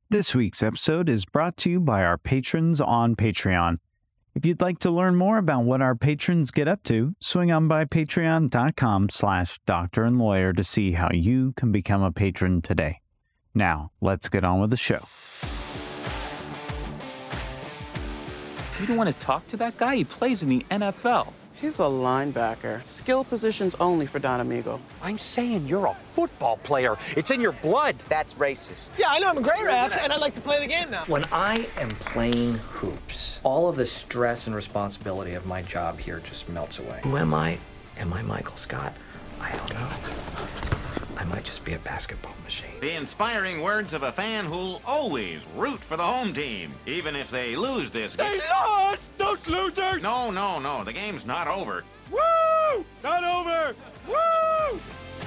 This week's episode is brought to you by our patrons on Patreon. If you'd like to learn more about what our patrons get up to, swing on by patreon.com/doctorandlawyer to see how you can become a patron today. Now, let's get on with the show. You don't want to talk to that guy? He plays in the NFL. He's a linebacker. Skill positions only for Don Amigo. I'm saying you're a football player. It's in your blood. That's racist. Yeah, I know I'm a great ref, and I'd like to play the game now. When I am playing hoops, all of the stress and responsibility of my job here just melts away. Who am I? Am I Michael Scott? I don't know. I might just be a basketball machine. The inspiring words of a fan who'll always root for the home team, even if they lose this game. They lost! Those losers! No. The game's not over. Woo! Not over! Woo!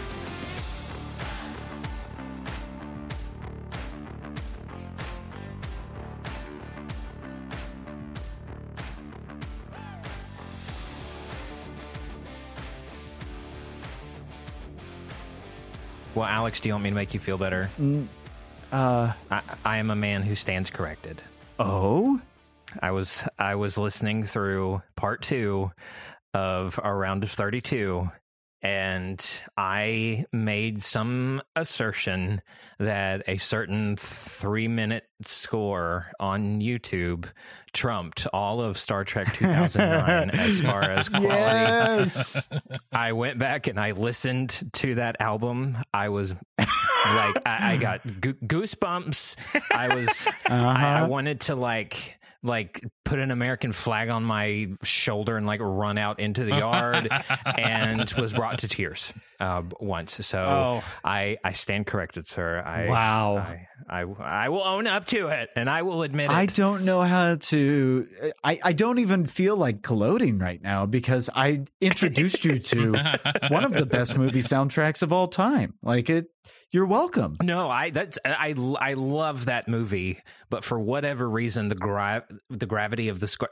Well, Alex, do you want me to make you feel better? I am a man who stands corrected. Oh? I was listening through part 2 of our round of 32, and I made some assertion that a certain 3-minute score on YouTube trumped all of Star Trek 2009 as far as quality. Yes! I went back and I listened to that album. I was like, I got goosebumps. I wanted to like put an American flag on my shoulder and like run out into the yard, and was brought to tears once. So I stand corrected, sir. I will own up to it, and I will admit it. I don't know how to... I don't even feel like gloating right now because I introduced you to one of the best movie soundtracks of all time. You're welcome. No, I love that movie, but for whatever reason, the gravity of the score,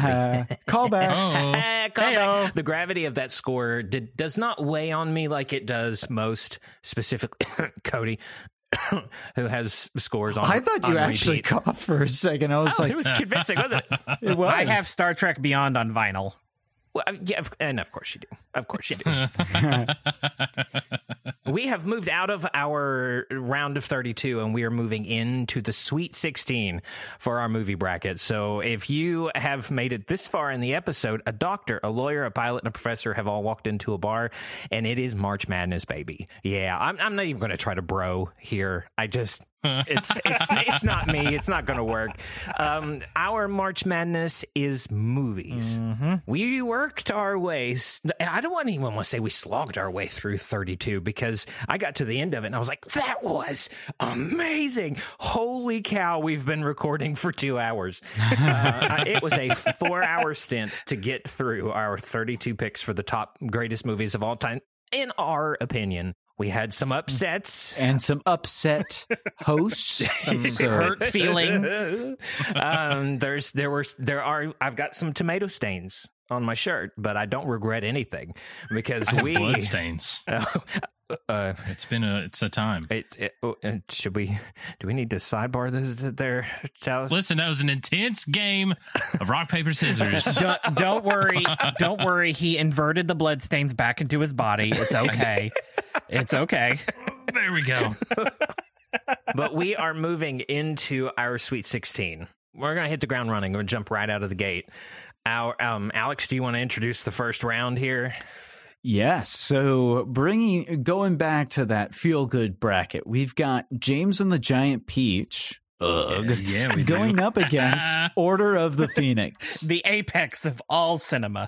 callback. The gravity of that score does not weigh on me like it does most, specifically Cody, who has scores on. I thought you actually repeat. coughed for a second. I was like, it was convincing, wasn't it? It was. I have Star Trek Beyond on vinyl. Well, yeah, and of course you do. Of course you do. We have moved out of our round of 32, and we are moving into the Sweet 16 for our movie bracket. So if you have made it this far in the episode, a doctor, a lawyer, a pilot, and a professor have all walked into a bar, and it is March Madness, baby. Yeah, I'm not even going to try to bro here. It's not me. It's not going to work. Our March Madness is movies. Mm-hmm. We worked our way. I don't even want to say we slogged our way through 32 because I got to the end of it and I was like, that was amazing. Holy cow. We've been recording for 2 hours. It was a 4-hour stint to get through our 32 picks for the top greatest movies of all time, in our opinion. We had some upsets and some upset hosts, some hurt feelings. I've got some tomato stains on my shirt, but I don't regret anything because blood stains. It's a time. Do we need to sidebar this there, Chalice? Listen, that was an intense game of rock, paper, scissors. Don't worry. He inverted the blood stains back into his body. It's okay. It's okay. There we go. But we are moving into our Sweet 16. We're going to hit the ground running. We're going to jump right out of the gate. Alex, do you want to introduce the first round here? Yes. So going back to that feel-good bracket, we've got James and the Giant Peach. Yeah, we going up against Order of the Phoenix. The apex of all cinema.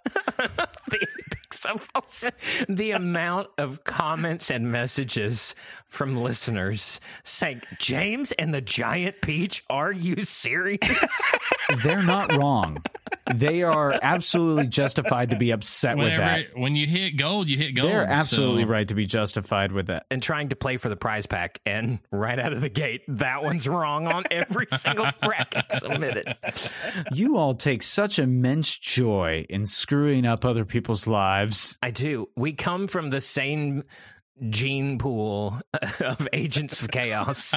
The amount of comments and messages from listeners saying, James and the Giant Peach, are you serious? They're not wrong. They are absolutely justified to be upset with that. When you hit gold, you hit gold. They're absolutely right to be justified with that. And trying to play for the prize pack, and right out of the gate, that one's wrong on every single bracket submitted. You all take such immense joy in screwing up other people's lives. I do. We come from the same gene pool of agents of chaos.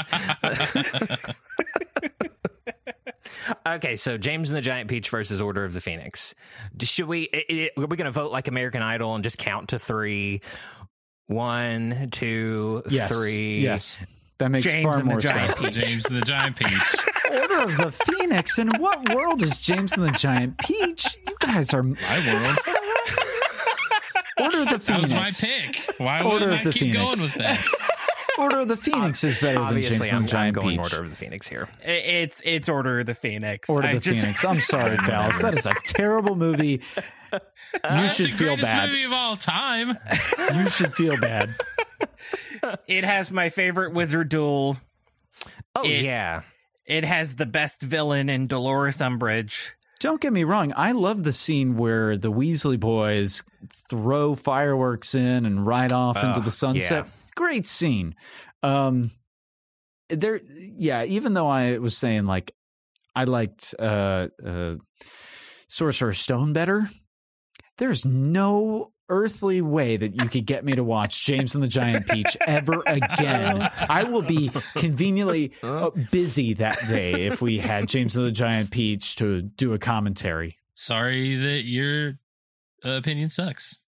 Okay, so James and the Giant Peach versus Order of the Phoenix. Should we? Are we going to vote like American Idol and just count to 3? 1, 2, 3. Yes, that makes James far and the more Giant sense. James and the Giant Peach. Order of the Phoenix. In what world is James and the Giant Peach? You guys are My world. Order of the That Phoenix. was my pick. Why Order would of I the keep going Phoenix. with that? Order of the Phoenix is better than James Obviously, and I'm the Giant going Peach. Order of the Phoenix here. It's Order of the Phoenix. Order of the Phoenix. I'm sorry, Dallas. That is a terrible movie. You That's should the feel greatest bad. movie of all time. You should feel bad. It has my favorite wizard duel. Oh, yeah. It has the best villain in Dolores Umbridge. Don't get me wrong. I love the scene where the Weasley boys throw fireworks in and ride off into the sunset. yeah. Great scene. Even though I was saying like I liked Sorcerer's Stone better, there's no earthly way that you could get me to watch James and the Giant Peach ever again. I will be conveniently busy that day if we had James and the Giant Peach to do a commentary. Sorry that your opinion sucks.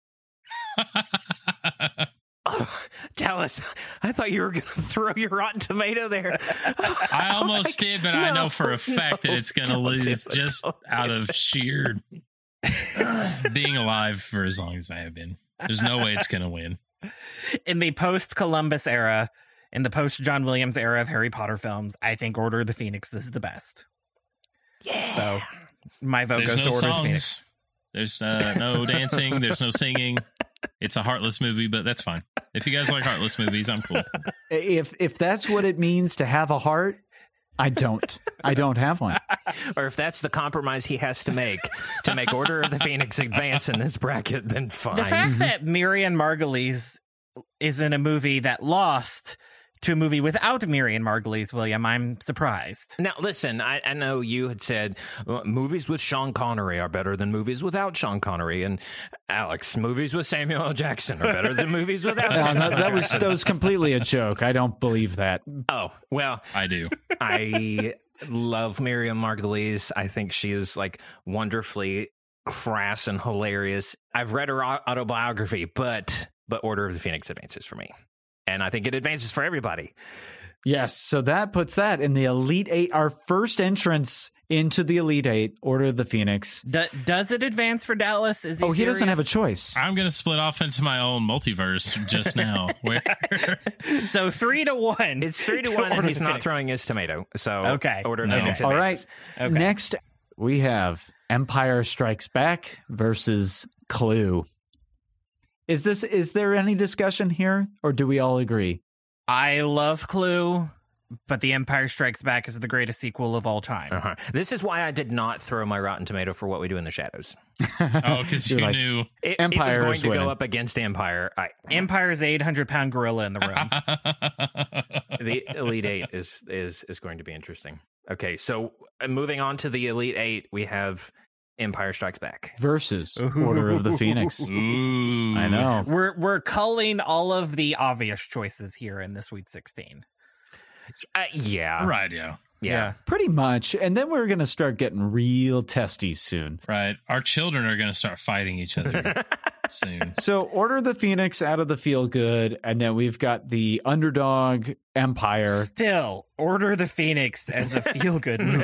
Dallas, I thought you were going to throw your Rotten Tomato there. I almost did, but I know for a fact that it's going to lose just out of sheer being alive for as long as I have been. There's no way it's going to win. In the post-Columbus era, in the post-John Williams era of Harry Potter films, I think Order of the Phoenix is the best. Yeah. So my vote There's goes no to Order of the songs. Phoenix. There's no dancing. There's no singing. It's a heartless movie, but that's fine. If you guys like heartless movies, I'm cool. If that's what it means to have a heart, I don't have one. Or if that's the compromise he has to make Order of the Phoenix advance in this bracket, then fine. The fact that Miriam Margolyes is in a movie that lost to a movie without Miriam Margolyes, William, I'm surprised. Now, listen, I know you had said movies with Sean Connery are better than movies without Sean Connery. And Alex, movies with Samuel L. Jackson are better than movies without Samuel L. that Jackson. was completely a joke. I don't believe that. Oh, well. I do. I love Miriam Margolyes. I think she is like wonderfully crass and hilarious. I've read her autobiography, but Order of the Phoenix advances for me. And I think it advances for everybody. Yes, so that puts that in the Elite Eight, our first entrance into the Elite Eight, Order of the Phoenix. Does it advance for Dallas? Is he he doesn't have a serious? choice. I'm going to split off into my own multiverse just now. Where So 3-1. It's 3-1, and he's not throwing his tomato. So Okay. Order of the No. Phoenix All advances. right, Okay. next we have Empire Strikes Back versus Clue. Is there any discussion here, or do we all agree? I love Clue, but The Empire Strikes Back is the greatest sequel of all time. Uh-huh. This is why I did not throw my Rotten Tomato for What We Do in the Shadows. oh, because you You're like, knew. Empire it was going is to winning. go up against Empire. Empire's 800-pound gorilla in the room. The Elite Eight is going to be interesting. Okay, so moving on to the Elite Eight, we have Empire Strikes Back Versus Order of the Phoenix. Ooh. I know. We're culling all of the obvious choices here in the Sweet 16. Yeah. Right, yeah. Yeah. Pretty much. And then we're going to start getting real testy soon. Right. Our children are going to start fighting each other soon. So Order of the Phoenix out of the feel good. And then we've got the underdog Empire. Still, Order of the Phoenix as a feel-good movie.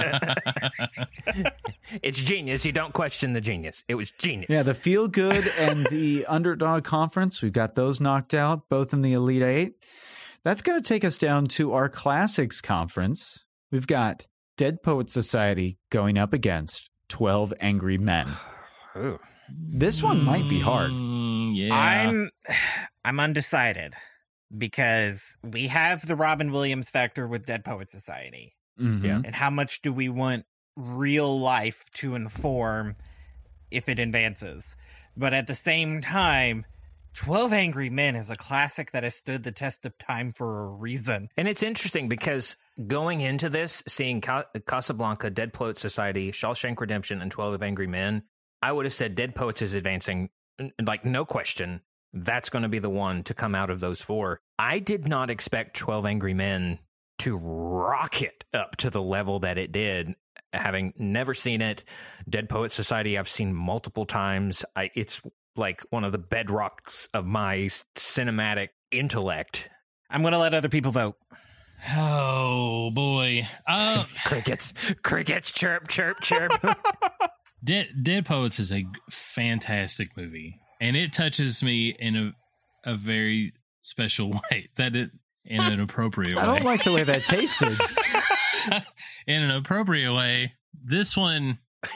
It's genius. You don't question the genius. It was genius. Yeah, the feel good and the underdog conference. We've got those knocked out, both in the Elite Eight. That's going to take us down to our classics conference. We've got Dead Poets Society going up against 12 Angry Men. Ooh. This one might be hard. Yeah. I'm undecided because we have the Robin Williams factor with Dead Poets Society. Mhm. Yeah. And how much do we want real life to inform if it advances? But at the same time, 12 Angry Men is a classic that has stood the test of time for a reason. And it's interesting because going into this, seeing Casablanca, Dead Poets Society, Shawshank Redemption, and 12 Angry Men, I would have said Dead Poets is advancing, like, no question. That's going to be the one to come out of those 4. I did not expect 12 Angry Men to rocket up to the level that it did. Having never seen it, Dead Poets Society I've seen multiple times. It's like one of the bedrocks of my cinematic intellect. I'm going to let other people vote. Oh, boy. Crickets, chirp, chirp, chirp. Dead Poets is a fantastic movie, and it touches me in a very special way. In an appropriate way. I don't like the way that tasted. In an appropriate way, this one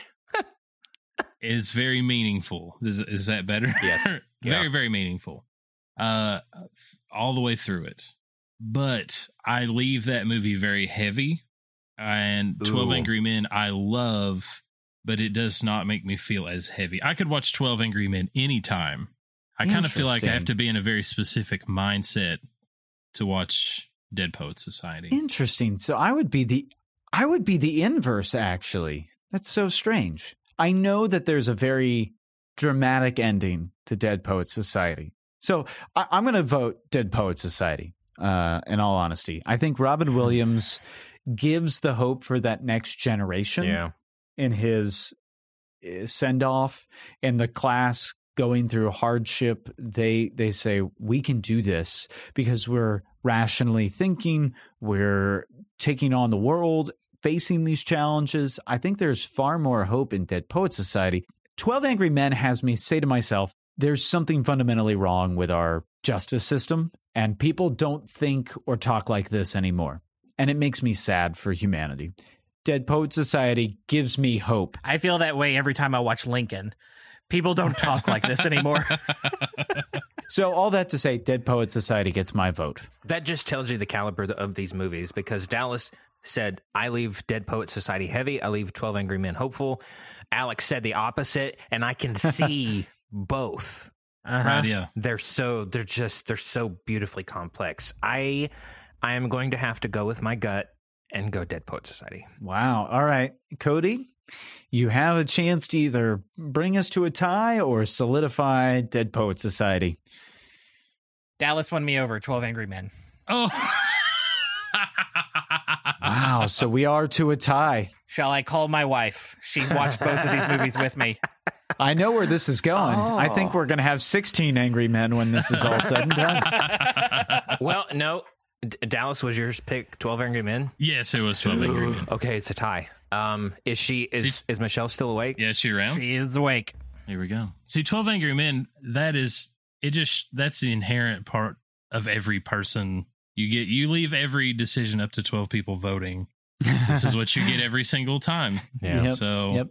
is very meaningful. Is that better? Yes. Very, very meaningful. All the way through it. But I leave that movie very heavy. And 12 Angry Men I love, but it does not make me feel as heavy. I could watch 12 Angry Men anytime. I kind of feel like I have to be in a very specific mindset to watch Dead Poets Society. Interesting. So I would be the inverse, actually. That's so strange. I know that there's a very dramatic ending to Dead Poets Society. So I'm going to vote Dead Poets Society, in all honesty. I think Robin Williams gives the hope for that next generation in his send-off, and the class going through hardship. They say, we can do this because we're rationally thinking, we're taking on the world, facing these challenges. I think there's far more hope in Dead Poets Society. 12 Angry Men has me say to myself, there's something fundamentally wrong with our justice system, and people don't think or talk like this anymore. And it makes me sad for humanity. Dead Poets Society gives me hope. I feel that way every time I watch Lincoln. People don't talk like this anymore. So all that to say, Dead Poets Society gets my vote. That just tells you the caliber of these movies, because Dallas said, I leave Dead Poets Society heavy. I leave 12 Angry Men hopeful. Alex said the opposite, and I can see both. Right, yeah. They're so beautifully complex. I am going to have to go with my gut and go Dead Poets Society. Wow. All right. Cody, you have a chance to either bring us to a tie or solidify Dead Poets Society. Dallas won me over, 12 Angry Men. Oh. Wow. So we are to a tie. Shall I call my wife? She's watched both of these movies with me. I know where this is going. I think we're going to have 16 Angry Men when this is all said and done. Well, no. Dallas, was yours pick 12 Angry Men? Yes, it was 12 Angry Men. Okay, it's a tie. Is Michelle still awake? Yeah, is she around? She is awake. Here we go. See, 12 Angry Men, that's the inherent part of every person. You leave every decision up to 12 people voting. This is what you get every single time. Yeah. Yep.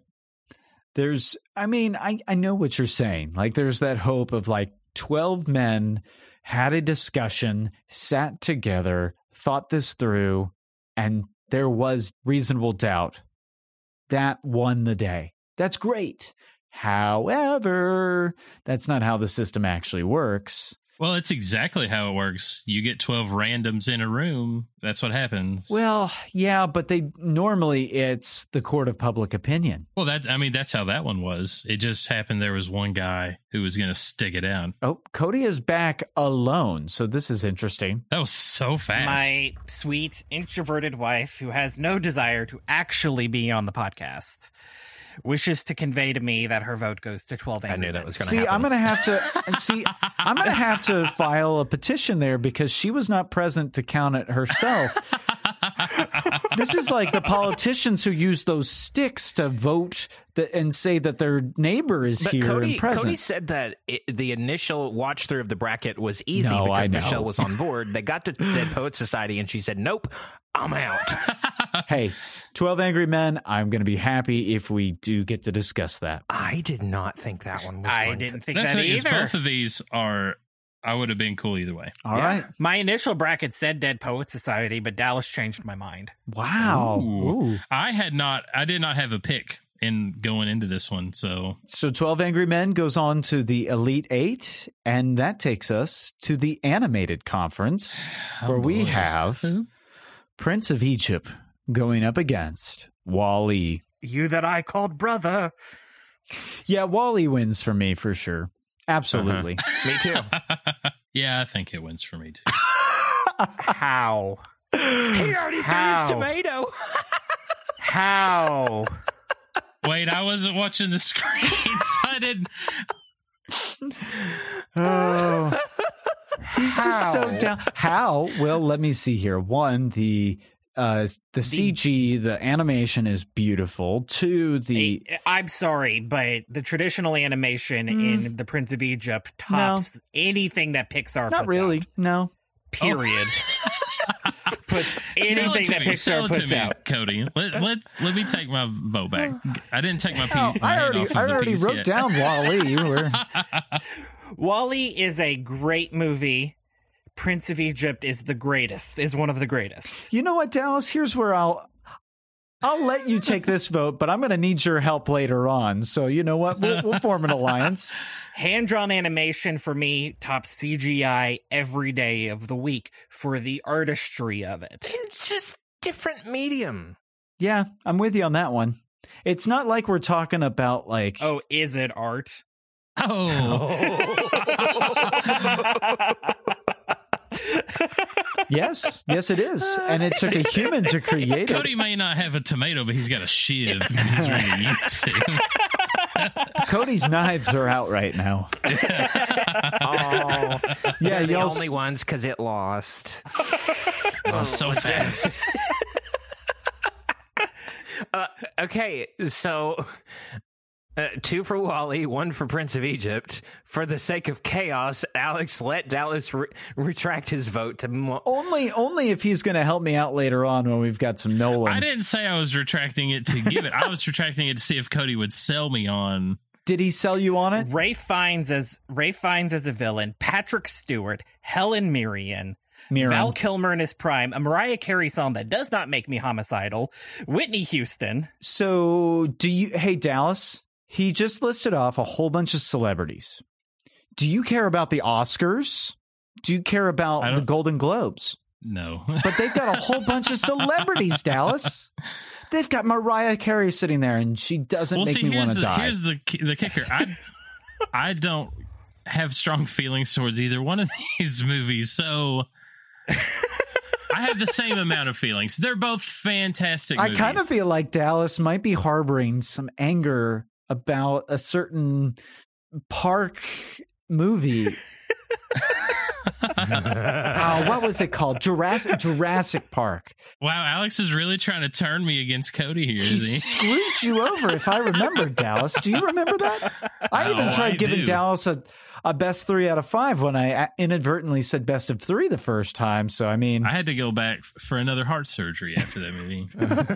I know what you're saying. Like, there's that hope of like 12 men had a discussion, sat together, thought this through, and there was reasonable doubt. That won the day. That's great. However, that's not how the system actually works. Well, it's exactly how it works. You get 12 randoms in a room. That's what happens. Well, yeah, but it's the court of public opinion. Well, that's how that one was. It just happened there was one guy who was going to stick it out. Oh, Cody is back alone, so this is interesting. That was so fast. My sweet, introverted wife, who has no desire to actually be on the podcast, wishes to convey to me that her vote goes to 12 Angry Men. I knew that was going to happen. I'm going to have to file a petition there because she was not present to count it herself. This is like the politicians who use those sticks to vote and say that their neighbor is here and present. Cody said that the initial watch through of the bracket was easy because Michelle was on board. They got to Dead Poets Society and she said, nope, I'm out. Hey, 12 Angry Men, I'm going to be happy if we do get to discuss that. I did not think that one was I didn't think that either. Both of these I would have been cool either way. All right. My initial bracket said Dead Poets Society, but Dallas changed my mind. Wow. Ooh. I did not have a pick in going into this one. So 12 Angry Men goes on to the Elite Eight, and that takes us to the Animated Conference, where we have Prince of Egypt going up against WALL-E. You that I called brother. Yeah, WALL-E wins for me for sure. Absolutely. Me too. Yeah, I think it wins for me too. How? He already threw his tomato. How? Wait, I wasn't watching the screen, so I didn't. Oh, he's just so down. How? Well, let me see here. One, the CG, the animation is beautiful. Two, I'm sorry, but the traditional animation in The Prince of Egypt tops anything that Pixar not puts really. out. No. Period. Puts anything that Pixar puts out. Cody, let me take my vote back. I didn't take my hand I off of the already piece wrote yet. down WALL-E. WALL-E is a great movie. Prince of Egypt is one of the greatest. You know what, Dallas? Here's where I'll let you take this vote, but I'm going to need your help later on. So you know what? We'll form an alliance. Hand-drawn animation for me tops CGI every day of the week for the artistry of it. It's just different medium. Yeah, I'm with you on that one. It's not like we're talking about like... Oh, is it art? Oh. Yes, it is. And it took a human to create it. Cody may not have a tomato, but he's got a shiv. And he's ready to use it. Cody's knives are out right now. Oh, yeah, the y'all only ones because it lost. So fast. Okay, so 2 for WALL-E, 1 for Prince of Egypt. For the sake of chaos, Alex, let Dallas retract his vote to only if he's going to help me out later on when we've got some Nolan. I didn't say I was retracting it to give it. I was retracting it to see if Cody would sell me on. Did he sell you on it? Ray Fiennes as a villain, Patrick Stewart, Helen Mirren, Val Kilmer in his prime, a Mariah Carey song that does not make me homicidal, Whitney Houston. So hey Dallas, he just listed off a whole bunch of celebrities. Do you care about the Oscars? Do you care about the Golden Globes? No. But they've got a whole bunch of celebrities, Dallas. They've got Mariah Carey sitting there, and she doesn't make me want to die. Here's the kicker. I don't have strong feelings towards either one of these movies, so I have the same amount of feelings. They're both fantastic movies. I kind of feel like Dallas might be harboring some anger about a certain park movie. What was it called? Jurassic Park. Wow, Alex is really trying to turn me against Cody here, He is he? screwed you over, if I remember, Dallas. Do you remember that? I even tried giving Dallas a best 3 out of 5 when I inadvertently said best of 3 the first time. So, I mean... I had to go back for another heart surgery after that movie.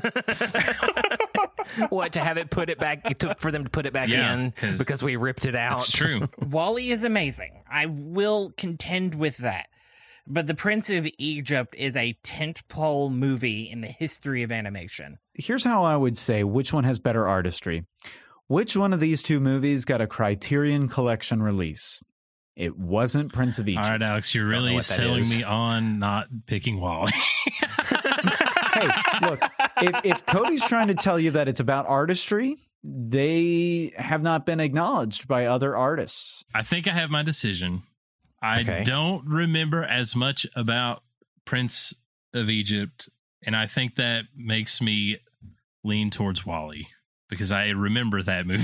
What, to have it put it back? It took for them to put it back in because we ripped it out. It's true. WALL-E is amazing. I will contend with that. But The Prince of Egypt is a tentpole movie in the history of animation. Here's how I would say which one has better artistry. Which one of these two movies got a Criterion Collection release? It wasn't Prince of Egypt. All right, Alex, you're really selling me on not picking WALL-E. Hey, look, if Cody's trying to tell you that it's about artistry, they have not been acknowledged by other artists. I think I have my decision. I don't remember as much about Prince of Egypt, and I think that makes me lean towards WALL-E because I remember that movie.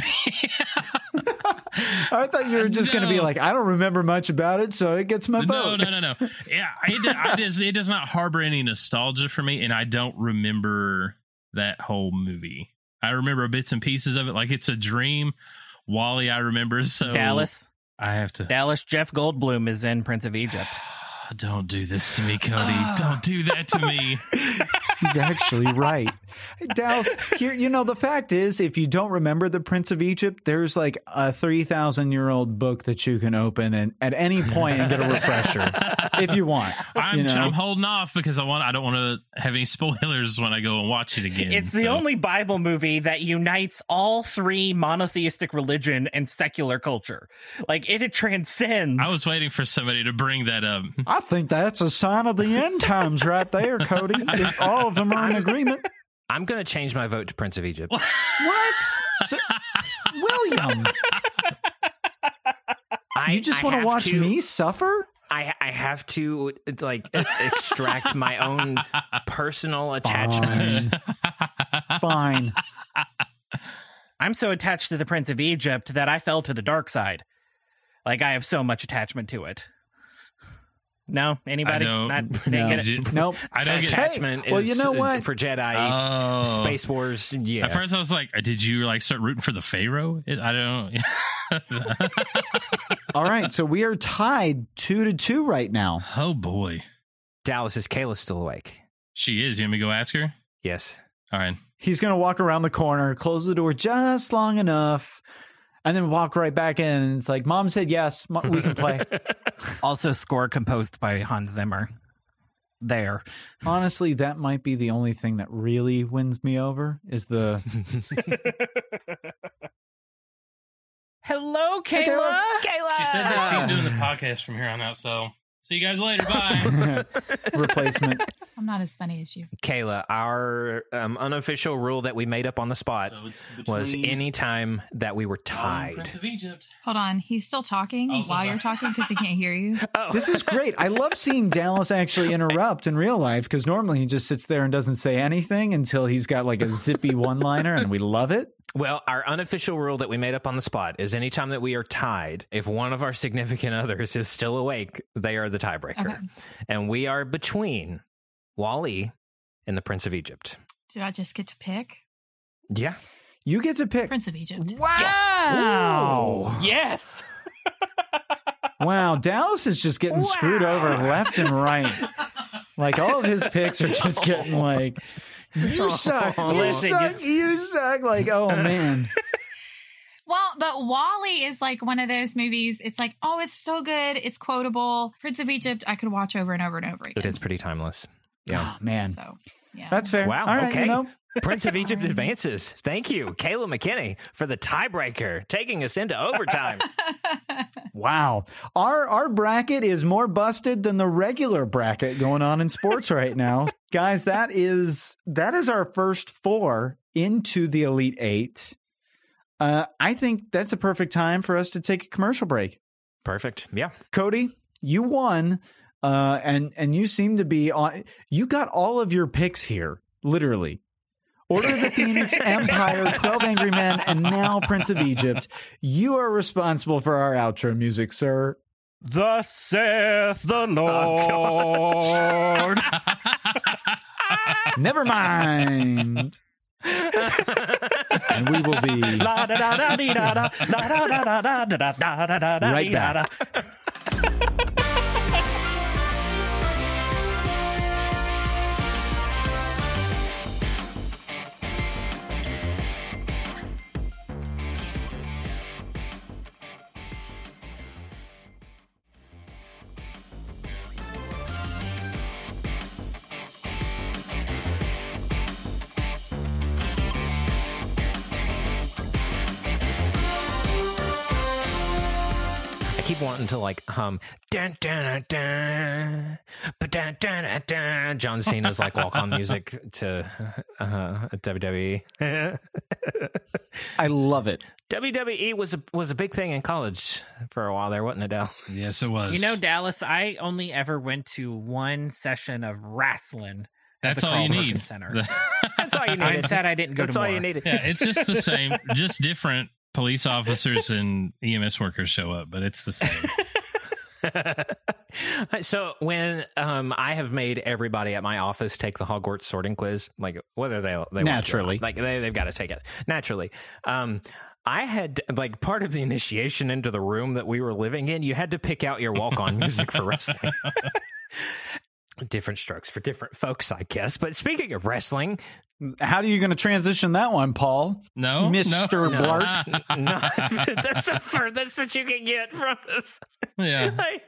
I thought you were just going to be like, I don't remember much about it, so it gets my vote. No. Yeah, it does not harbor any nostalgia for me, and I don't remember that whole movie. I remember bits and pieces of it, like it's a dream. WALL-E, I remember. So Dallas, Jeff Goldblum is in Prince of Egypt. Don't do this to me, Cody. Don't do that to me. He's actually right. Hey, Dallas, here, the fact is, if you don't remember The Prince of Egypt, there's like a 3,000-year-old book that you can open and at any point and get a refresher if you want. I'm holding off because I don't want to have any spoilers when I go and watch it again. It's the only Bible movie that unites all 3 monotheistic religion and secular culture. Like, it transcends. I was waiting for somebody to bring that up. I think that's a sign of the end times right there, Cody. If all of them are in agreement. I'm going to change my vote to Prince of Egypt. What? William. You just want to watch me suffer? I have to extract my own personal attachment. Fine. I'm so attached to the Prince of Egypt that I fell to the dark side. Like, I have so much attachment to it. No? Anybody? Get it? Nope. I don't get attachment. Well, you know what? For Jedi, Space Wars. Yeah. At first, I was like, "Did you start rooting for the Pharaoh?" I don't. All right, so we are tied 2-2 right now. Oh boy, Dallas, is Kayla still awake? She is. You want me to go ask her? Yes. All right. He's going to walk around the corner, close the door just long enough, and then walk right back in. And it's like, Mom said yes, we can play. Also, score composed by Hans Zimmer. There. Honestly, that might be the only thing that really wins me over is the... Hello, Kayla. Hey, Kayla! She said that she's doing the podcast from here on out, so see you guys later. Bye. Replacement. I'm not as funny as you. Kayla, our unofficial rule that we made up on the spot was any time that we were tied. Prince of Egypt. Hold on. He's still talking while you're talking because he can't hear you. This is great. I love seeing Dallas actually interrupt in real life because normally he just sits there and doesn't say anything until he's got like a zippy one-liner, and we love it. Well, our unofficial rule that we made up on the spot is anytime that we are tied, if one of our significant others is still awake, they are the tiebreaker. Okay. And we are between Wall-E and the Prince of Egypt. Do I just get to pick? Yeah. You get to pick. Prince of Egypt. Wow. Yes. Wow. Dallas is just getting screwed over left and right. Like all of his picks are just getting like, you suck, you suck. Like, oh man. Well, but Wall-E is like one of those movies. It's like, oh, it's so good. It's quotable. Prince of Egypt, I could watch over and over and over again. It is pretty timeless. Yeah. Oh, man. So, yeah. That's fair. Wow. All right, okay. you know. Prince of Egypt advances. Thank you, Kayla McKinney, for the tiebreaker, taking us into overtime. Wow. Our bracket is more busted than the regular bracket going on in sports right now. Guys, that is our first 4 into the Elite 8. I think that's a perfect time for us to take a commercial break. Perfect. Yeah. Cody, you won, and you seem to be on. You got all of your picks here, literally. Order of the Phoenix, Empire, 12 Angry Men, and now Prince of Egypt. You are responsible for our outro music, sir. Thus saith the Lord. Never mind. And we will be right back. Keep wanting to like hum dun, dun, dun, dun, dun, dun. John Cena's like walk on music to WWE. I love it. WWE was a big thing in college for a while there, wasn't it, Dal? Yes, it was. You know, Dallas, I only ever went to one session of wrestling. That's all you need. Center. That's all you need. I'm sad I didn't go That's to more. all you needed. Yeah, it's just the same, just different. Police officers and EMS workers show up, but it's the same. So when I have made everybody at my office take the Hogwarts sorting quiz, like whether they naturally, like they've got to take it naturally. I had like part of the initiation into the room that we were living in. You had to pick out your walk-on music for wrestling. Different strokes for different folks, I guess. But speaking of wrestling, how are you going to transition that one, Paul? No, Mr. Blart. No, that's the furthest that you can get from this. Yeah.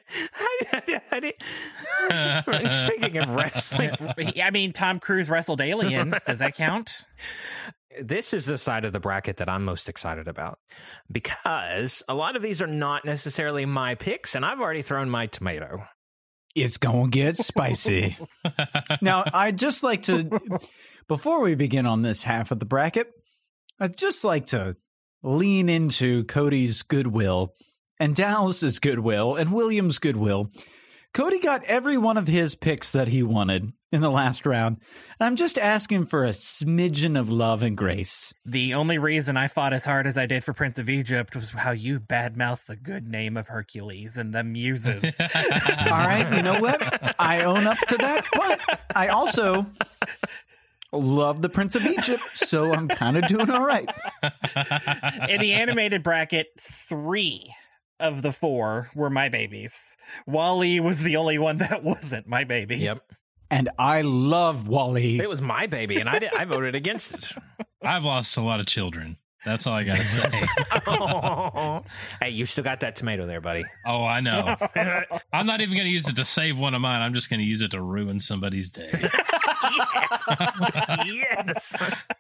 Speaking of wrestling, I mean, Tom Cruise wrestled aliens. Does that count? This is the side of the bracket that I'm most excited about because a lot of these are not necessarily my picks, and I've already thrown my tomato. It's going to get spicy. Now, I'd just like to, before we begin on this half of the bracket, I'd just like to lean into Cody's goodwill and Dallas's goodwill and William's goodwill, Cody got every one of his picks that he wanted in the last round. And I'm just asking for a smidgen of love and grace. The only reason I fought as hard as I did for Prince of Egypt was how you badmouthed the good name of Hercules and the Muses. All right, you know what? I own up to that, but I also love the Prince of Egypt, so I'm kind of doing all right. In the animated bracket, 3 of the 4 were my babies. WALL-E was the only one that wasn't my baby. Yep. And I love WALL-E. It was my baby, and I voted against it. I've lost a lot of children. That's all I got to say. Oh. Hey, you still got that tomato there, buddy. Oh, I know. I'm not even going to use it to save one of mine. I'm just going to use it to ruin somebody's day. Yes.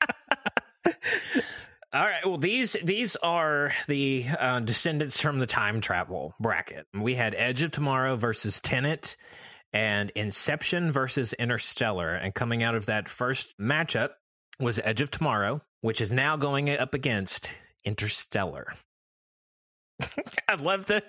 All right. Well, these are the descendants from the time travel bracket. We had Edge of Tomorrow versus Tenet, and Inception versus Interstellar. And coming out of that first matchup was Edge of Tomorrow, which is now going up against Interstellar. I love the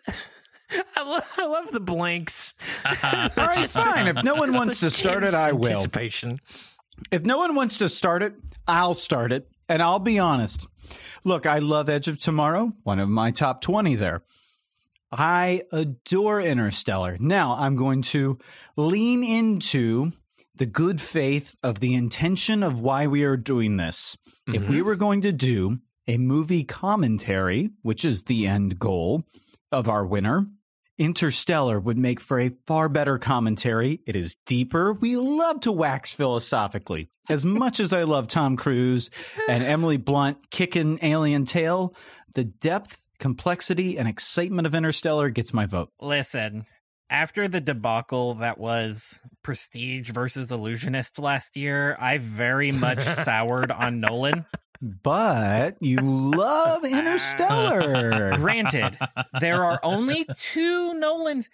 blanks. All right, fine. If no one wants to start it, I will. Anticipation. If no one wants to start it, I'll start it. And I'll be honest. Look, I love Edge of Tomorrow, one of my top 20 there. I adore Interstellar. Now, I'm going to lean into the good faith of the intention of why we are doing this. Mm-hmm. If we were going to do a movie commentary, which is the end goal of our winner, Interstellar would make for a far better commentary. It is deeper. We love to wax philosophically. As much as I love Tom Cruise and Emily Blunt kicking alien tail, the depth, complexity, and excitement of Interstellar gets my vote. Listen, after the debacle that was Prestige versus Illusionist last year, I very much soured on Nolan. But you love Interstellar. Granted, there are only two Nolan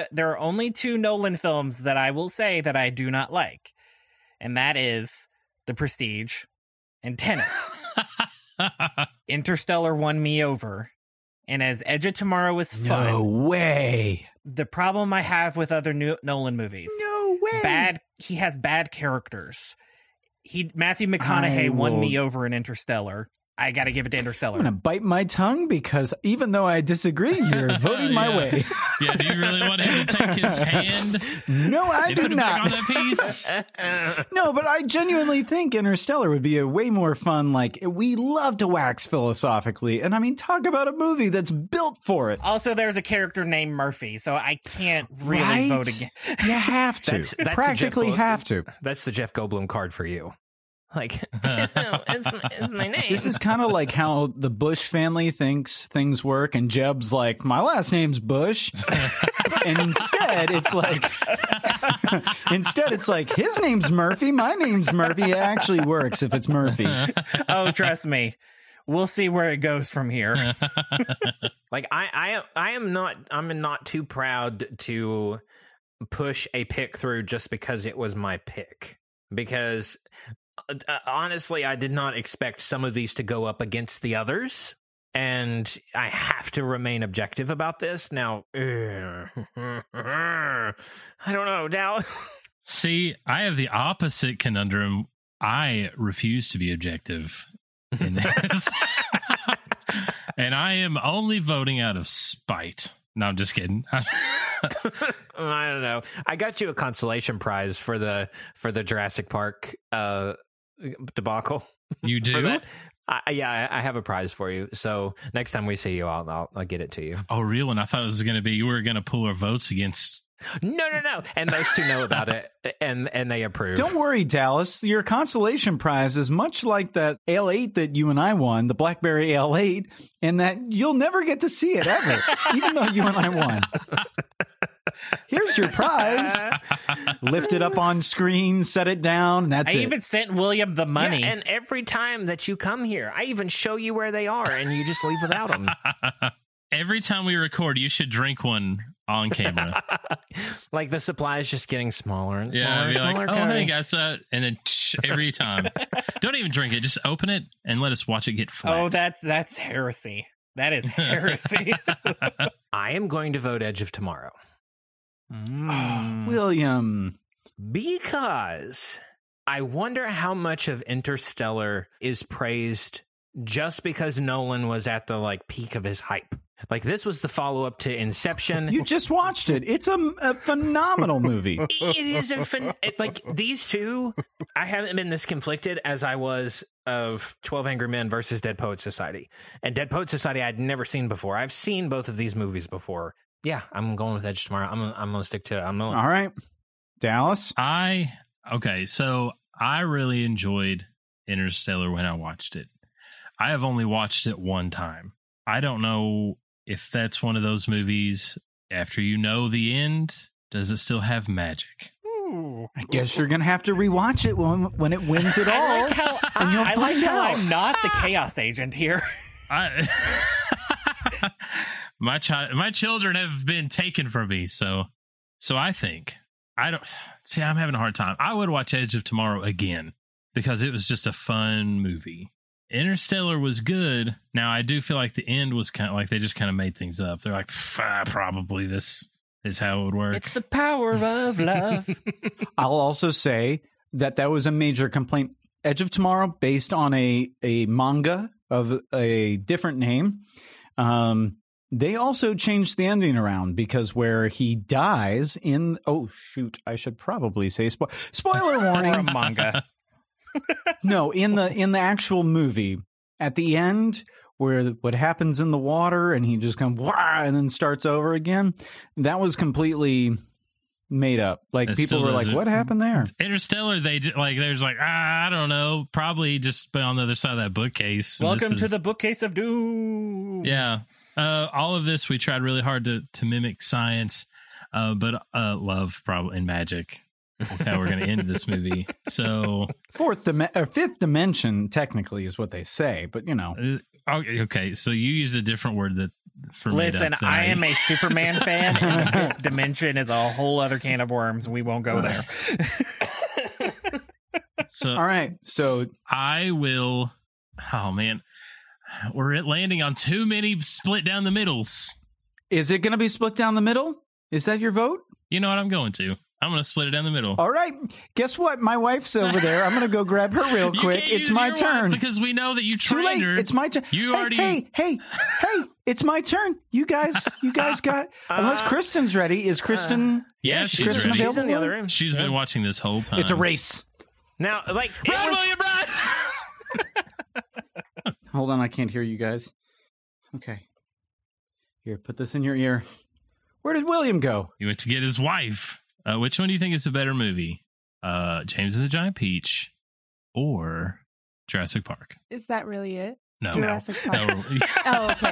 films that I will say that I do not like, and that is The Prestige and Tenet. Interstellar won me over, and as Edge of Tomorrow is fun. No way. The problem I have with other Nolan movies. No way. He has bad characters. Matthew McConaughey won me over in Interstellar. I got to give it to Interstellar. I'm going to bite my tongue because even though I disagree, you're voting my way. Yeah, do you really want him to take his hand? No, I do not. On that piece? No, but I genuinely think Interstellar would be a way more fun. Like, we love to wax philosophically. And I mean, talk about a movie that's built for it. Also, there's a character named Murphy, so I can't really vote again. You have to. That's practically have to. That's the Jeff Goldblum card for you. Like, it's my name. This is kind of like how the Bush family thinks things work, and Jeb's like, my last name's Bush. And instead it's like, his name's Murphy, my name's Murphy. It actually works if it's Murphy. Oh, trust me. We'll see where it goes from here. Like, I'm not too proud to push a pick through just because it was my pick. Because honestly, I did not expect some of these to go up against the others, and I have to remain objective about this. Now, I don't know, Dal. See, I have the opposite conundrum. I refuse to be objective in this. And I am only voting out of spite. No, I'm just kidding. I don't know. I got you a consolation prize for the Jurassic Park debacle. You do? Yeah, I have a prize for you. So next time we see you, I'll get it to you. Oh, real? And I thought it was going to be you were going to pull our votes against. No. And those two know about it, and they approve. Don't worry, Dallas. Your consolation prize is much like that Ale-8 that you and I won, the BlackBerry Ale-8, and that you'll never get to see it ever, even though you and I won. Here's your prize. Lift it up on screen, set it down. That's it. I even sent William the money. Yeah, and every time that you come here, I even show you where they are, and you just leave without them. Every time we record, you should drink one on camera. Like the supply is just getting smaller and yeah, smaller. Be like, smaller, oh, hey, guys. And then every time. Don't even drink it. Just open it and let us watch it get flat. Oh, that's heresy. That is heresy. I am going to vote Edge of Tomorrow. William. Because I wonder how much of Interstellar is praised just because Nolan was at the peak of his hype. Like, this was the follow-up to Inception. You just watched it. It's a phenomenal movie. It is these two, I haven't been this conflicted as I was of 12 Angry Men versus Dead Poets Society. And Dead Poets Society I'd never seen before. I've seen both of these movies before. Yeah, I'm going with Edge Tomorrow. I'm going to stick to it. All right. Dallas? So I really enjoyed Interstellar when I watched it. I have only watched it one time. I don't know if that's one of those movies, after you know the end, does it still have magic? I guess you're going to have to rewatch it when it wins it all. I like how I'm not the chaos agent here. My children have been taken from me, so I think I'm having a hard time. I would watch Edge of Tomorrow again because it was just a fun movie. Interstellar was good. Now I do feel like the end was kind of like they just kind of made things up. They're like, probably this is how it would work. It's the power of love. I'll also say that was a major complaint. Edge of Tomorrow, based on a manga of a different name. They also changed the ending around because where he dies in... Oh, shoot. I should probably say... Spoiler warning. Or a manga. No, in the actual movie, at the end, where what happens in the water and he just comes... and then starts over again, that was completely made up. Like, people were like, what happened there? Interstellar, there's I don't know, probably just on the other side of that bookcase. Welcome to the bookcase of doom. Yeah. All of this, we tried really hard to mimic science, but love probably and magic is how we're going to end this movie. So fifth dimension technically is what they say, but you know. Okay, so you use a different word that for listen. I am a Superman fan, and the fifth dimension is a whole other can of worms. We won't go there. So all right, so I will. Oh man. We're landing on too many split down the middles. Is it going to be split down the middle? Is that your vote? You know what? I'm going to split it down the middle. All right. Guess what? My wife's over there. I'm going to go grab her real quick. It's my turn. Because we know that you trained her. It's my turn. Hey, it's my turn. You guys got, unless Kristen's ready. Is Kristen? Yeah, she's Kristen ready. She's in the other room. She's been watching this whole time. It's a race. Now, William, run! Hold on, I can't hear you guys. Okay. Here, put this in your ear. Where did William go? He went to get his wife. Which one do you think is a better movie? James and the Giant Peach or Jurassic Park? Is that really it? No. Jurassic Park. No. Oh, okay.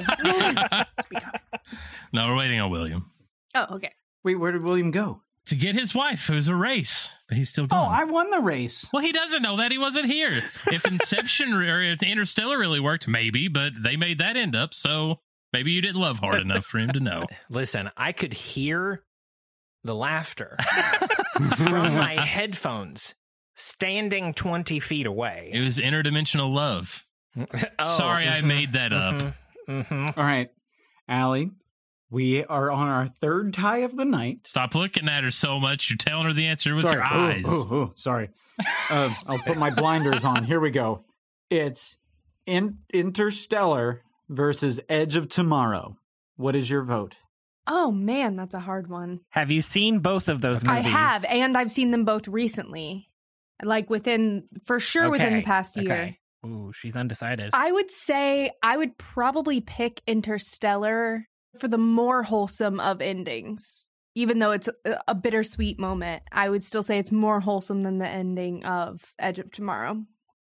No, we're waiting on William. Oh, okay. Wait, where did William go? To get his wife. It was a race, but he's still gone. Oh, I won the race. Well, he doesn't know that. He wasn't here. If Inception or if Interstellar really worked, maybe, but they made that end up, so maybe you didn't love hard enough for him to know. Listen, I could hear the laughter from my headphones standing 20 feet away. It was interdimensional love. Sorry, I made that up. All right, Allie. We are on our third tie of the night. Stop looking at her so much. You're telling her the answer with your eyes. Sorry. I'll put my blinders on. Here we go. It's Interstellar versus Edge of Tomorrow. What is your vote? Oh, man, that's a hard one. Have you seen both of those movies? I have, and I've seen them both recently. Within the past year. Okay. Ooh, she's undecided. I would say I would probably pick Interstellar for the more wholesome of endings. Even though it's a bittersweet moment, I would still say it's more wholesome than the ending of Edge of Tomorrow.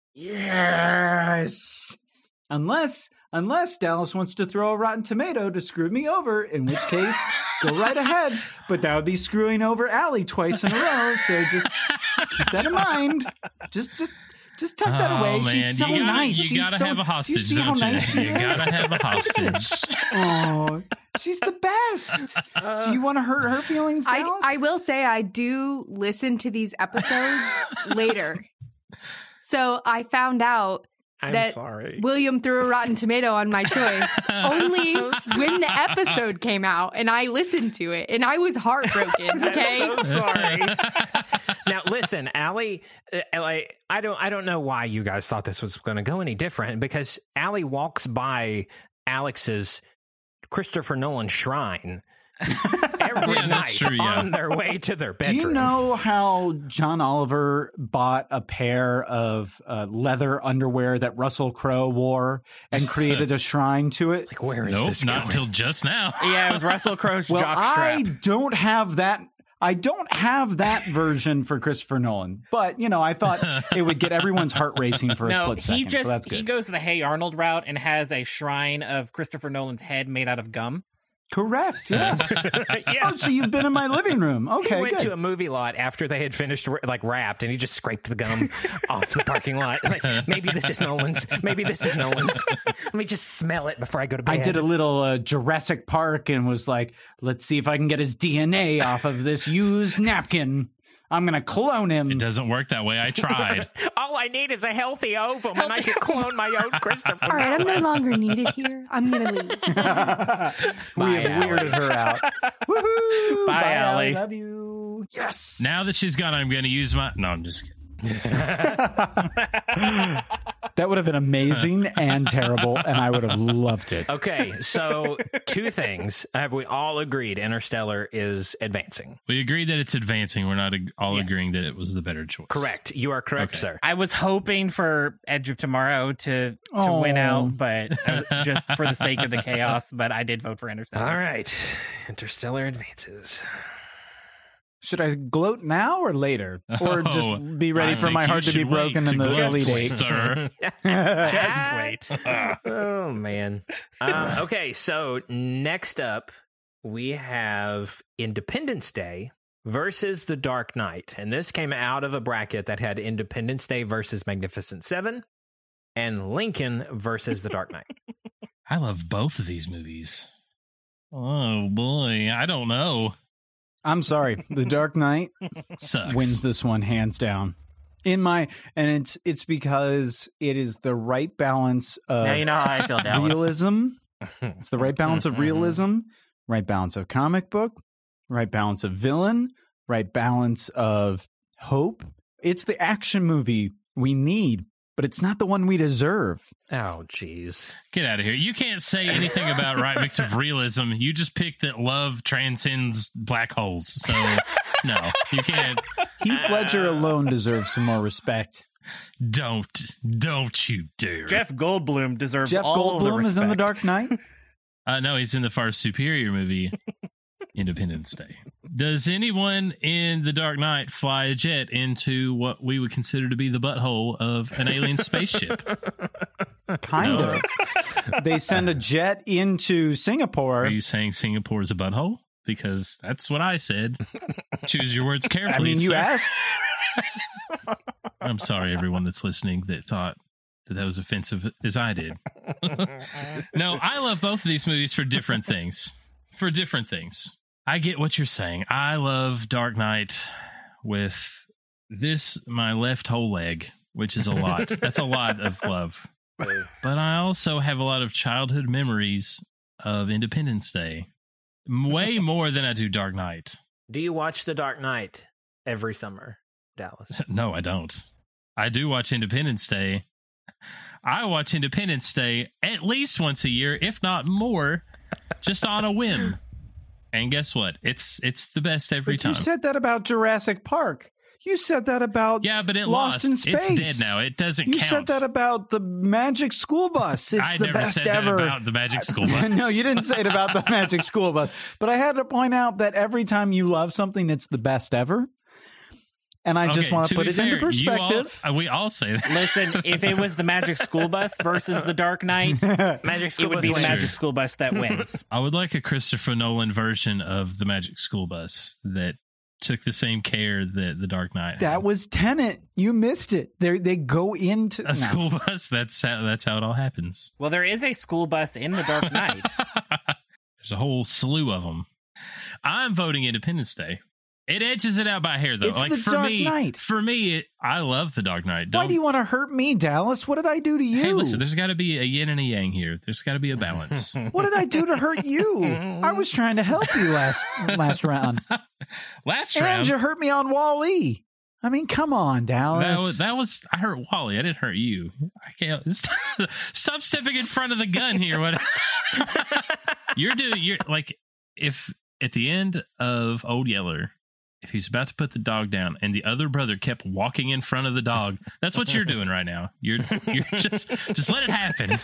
Yes! Unless Dallas wants to throw a Rotten Tomato to screw me over, in which case, go right ahead. But that would be screwing over Allie twice in a row, so just keep that in mind. Just tuck that away. Man. She's so nice. You gotta have a hostage, don't you? You gotta have a hostage. Oh, she's the best. Do you want to hurt her feelings, Dallas? I will say I do listen to these episodes later. So I found out I'm that sorry. William threw a Rotten Tomato on my choice only when the episode came out and I listened to it and I was heartbroken. Okay, I'm so sorry. Now listen, Allie, I don't know why you guys thought this was going to go any different, because Allie walks by Alex's Christopher Nolan shrine every night on their way to their bedroom. Do you know how John Oliver bought a pair of leather underwear that Russell Crowe wore and created a shrine to it? Like, where is this going? Not until just now. Yeah, it was Russell Crowe's well, jockstrap. I don't have that. I don't have that version for Christopher Nolan, but I thought it would get everyone's heart racing for a split second. So that's good. He goes the Hey Arnold route and has a shrine of Christopher Nolan's head made out of gum. Correct. Yes. Yeah. Oh, so you've been in my living room. Okay, he went good. to a movie lot after they had finished wrapped, and he just scraped the gum off the parking lot. Like, maybe this is Nolan's. Maybe this is Nolan's. Let me just smell it before I go to bed. I did a little Jurassic Park and was like, let's see if I can get his DNA off of this used napkin. I'm going to clone him. It doesn't work that way. I tried. All I need is a healthy ovum, and I can clone my own Christopher. All right, I'm no longer needed here. I'm going to leave. We have weirded her out. Woohoo! Bye, Allie. Love you. Yes. Now that she's gone, I'm going to use my... No, I'm just kidding. That would have been amazing and terrible, and I would have loved it. Okay, so two things. Have we all agreed Interstellar is advancing? We agreed that it's advancing. We're not all agreeing that it was the better choice. Correct. You are correct, sir. I was hoping for Edge of Tomorrow to win out, but just for the sake of the chaos, but I did vote for Interstellar. All right. Interstellar advances. Should I gloat now or later? Or just be ready for my heart to be broken in the Elite Eight? Just wait. Oh, man. Okay, so next up, we have Independence Day versus The Dark Knight. And this came out of a bracket that had Independence Day versus Magnificent Seven and Lincoln versus The Dark Knight. I love both of these movies. Oh, boy. I don't know. I'm sorry. The Dark Knight sucks. Wins this one hands down. It's because it is the right balance of now you know how I feel, Dallas. realism. It's the right balance of realism, right balance of comic book, right balance of villain, right balance of hope. It's the action movie we need, but it's not the one we deserve. Oh, jeez. Get out of here. You can't say anything about right mix of realism. You just picked that love transcends black holes. So, no, you can't. Heath Ledger alone deserves some more respect. Don't you dare. Jeff Goldblum deserves Jeff all the Goldblum respect. is in The Dark Knight? No, he's in the far superior movie, Independence Day. Does anyone in The Dark Knight fly a jet into what we would consider to be the butthole of an alien spaceship? Kind of. They send a jet into Singapore. Are you saying Singapore is a butthole? Because that's what I said. Choose your words carefully. I mean, you asked. I'm sorry, everyone that's listening that thought that was offensive as I did. No, I love both of these movies for different things. I get what you're saying. I love Dark Knight with this, my left whole leg, which is a lot. That's a lot of love. But I also have a lot of childhood memories of Independence Day. Way more than I do Dark Knight. Do you watch The Dark Knight every summer, Dallas? No, I don't. I do watch Independence Day. I watch Independence Day at least once a year, if not more, just on a whim. And guess what? It's the best every time. You said that about Jurassic Park. You said that about but it Lost in Space. It's dead now. It doesn't count. You said that about the Magic School Bus. It's I the never best said ever. That about the Magic School Bus. No, you didn't say it about the Magic School Bus. But I had to point out that every time you love something, it's the best ever. And I just want to put it into perspective. We all say that. Listen, if it was the Magic School Bus versus the Dark Knight, it would be the Magic School Bus that wins. I would like a Christopher Nolan version of the Magic School Bus that took the same care that the Dark Knight had. That was Tenet. You missed it. They go into a school bus. That's how it all happens. Well, there is a school bus in the Dark Knight. There's a whole slew of them. I'm voting Independence Day It edges it out by a hair, though. It's like the for Dark me, Knight. For me, I love the Dark Knight. Why do you want to hurt me, Dallas? What did I do to you? Hey, listen, there's got to be a yin and a yang here. There's got to be a balance. What did I do to hurt you? I was trying to help you last round. Last and round, you hurt me on Wall-E. I mean, come on, Dallas. That was. I hurt Wally. I didn't hurt you. I can't. Stop stepping in front of the gun here. What? You're like, if at the end of Old Yeller, if he's about to put the dog down and the other brother kept walking in front of the dog, that's what you're doing right now. You're just let it happen.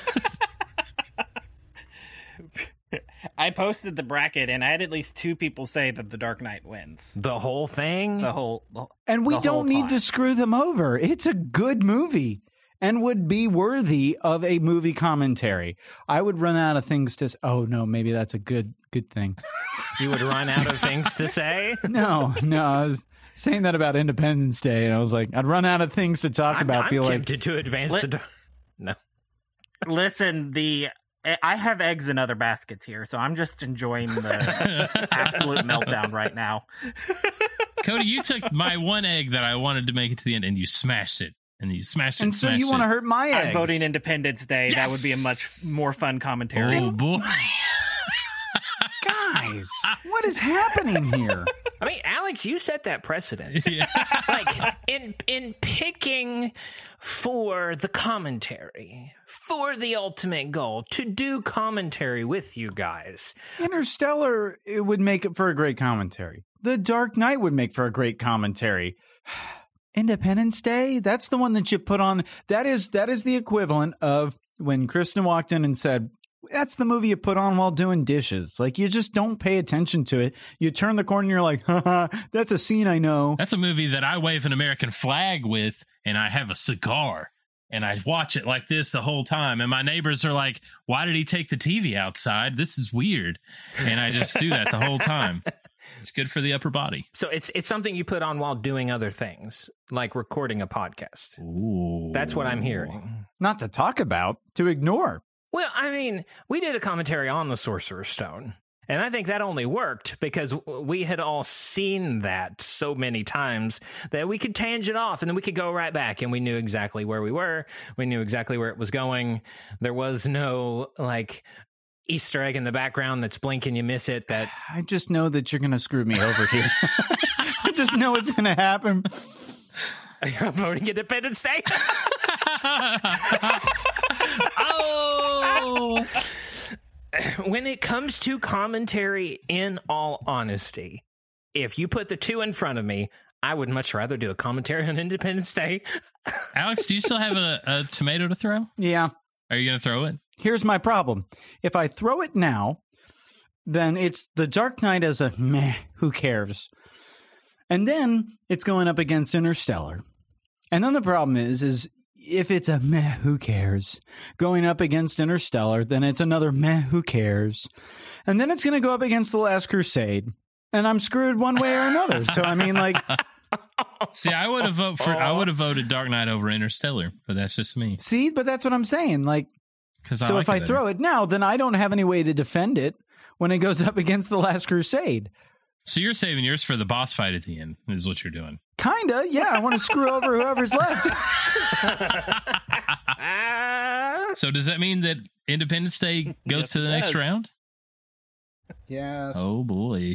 I posted the bracket, and I had at least 2 people say that The Dark Knight wins. The whole thing? And we don't need to screw them over. It's a good movie and would be worthy of a movie commentary. I would run out of things to... Oh, no, maybe that's a good thing. You would run out of things to say? No, I was saying that about Independence Day, and I was like, I'd run out of things to talk about. I'm tempted to advance No. Listen, I have eggs in other baskets here, so I'm just enjoying the absolute meltdown right now. Cody, you took my one egg that I wanted to make it to the end, and you smashed it. And you smashed it. And so you want to hurt my eggs? I'm voting Independence Day. Yes! That would be a much more fun commentary. Oh, boy. Guys, what is happening here? I mean, Alex, you set that precedent. Yeah. Like, in picking for the commentary, for the ultimate goal, to do commentary with you guys. Interstellar, it would make it for a great commentary. The Dark Knight would make for a great commentary. Independence Day, that's the one that you put on. That is the equivalent of when Kristen walked in and said, that's the movie you put on while doing dishes. Like, you just don't pay attention to it. You turn the corner and you're like, haha, that's a scene I know. That's a movie that I wave an American flag with, and I have a cigar, and I watch it like this the whole time. And my neighbors are like, why did he take the TV outside? This is weird. And I just do that the whole time. It's good for the upper body. So it's something you put on while doing other things, like recording a podcast. Ooh. That's what I'm hearing. Not to talk about, to ignore. Well, I mean, we did a commentary on the Sorcerer's Stone, and I think that only worked because we had all seen that so many times that we could tangent off, and then we could go right back, and we knew exactly where we were. We knew exactly where it was going. There was no, like, Easter egg in the background that's blinking, you miss it. That I just know that you're going to screw me over here. I just know it's going to happen. I'm voting Independence Day. Oh! When it comes to commentary, in all honesty, if you put the two in front of me, I would much rather do a commentary on Independence Day. Alex, do you still have a tomato to throw? Yeah. Are you going to throw it? Here's my problem. If I throw it now, then it's The Dark Knight as a meh, who cares? And then it's going up against Interstellar. And then the problem is if it's a meh, who cares? Going up against Interstellar, then it's another meh, who cares? And then it's going to go up against The Last Crusade. And I'm screwed one way or another. So, I mean, like... See, I would have voted Dark Knight over Interstellar, but that's just me. See, but that's what I'm saying. Like, so if I throw it now, then I don't have any way to defend it when it goes up against The Last Crusade. So you're saving yours for the boss fight at the end, is what you're doing. Kinda, yeah. I want to screw over whoever's left. So does that mean that Independence Day goes to the next round? Yes. Oh, boy.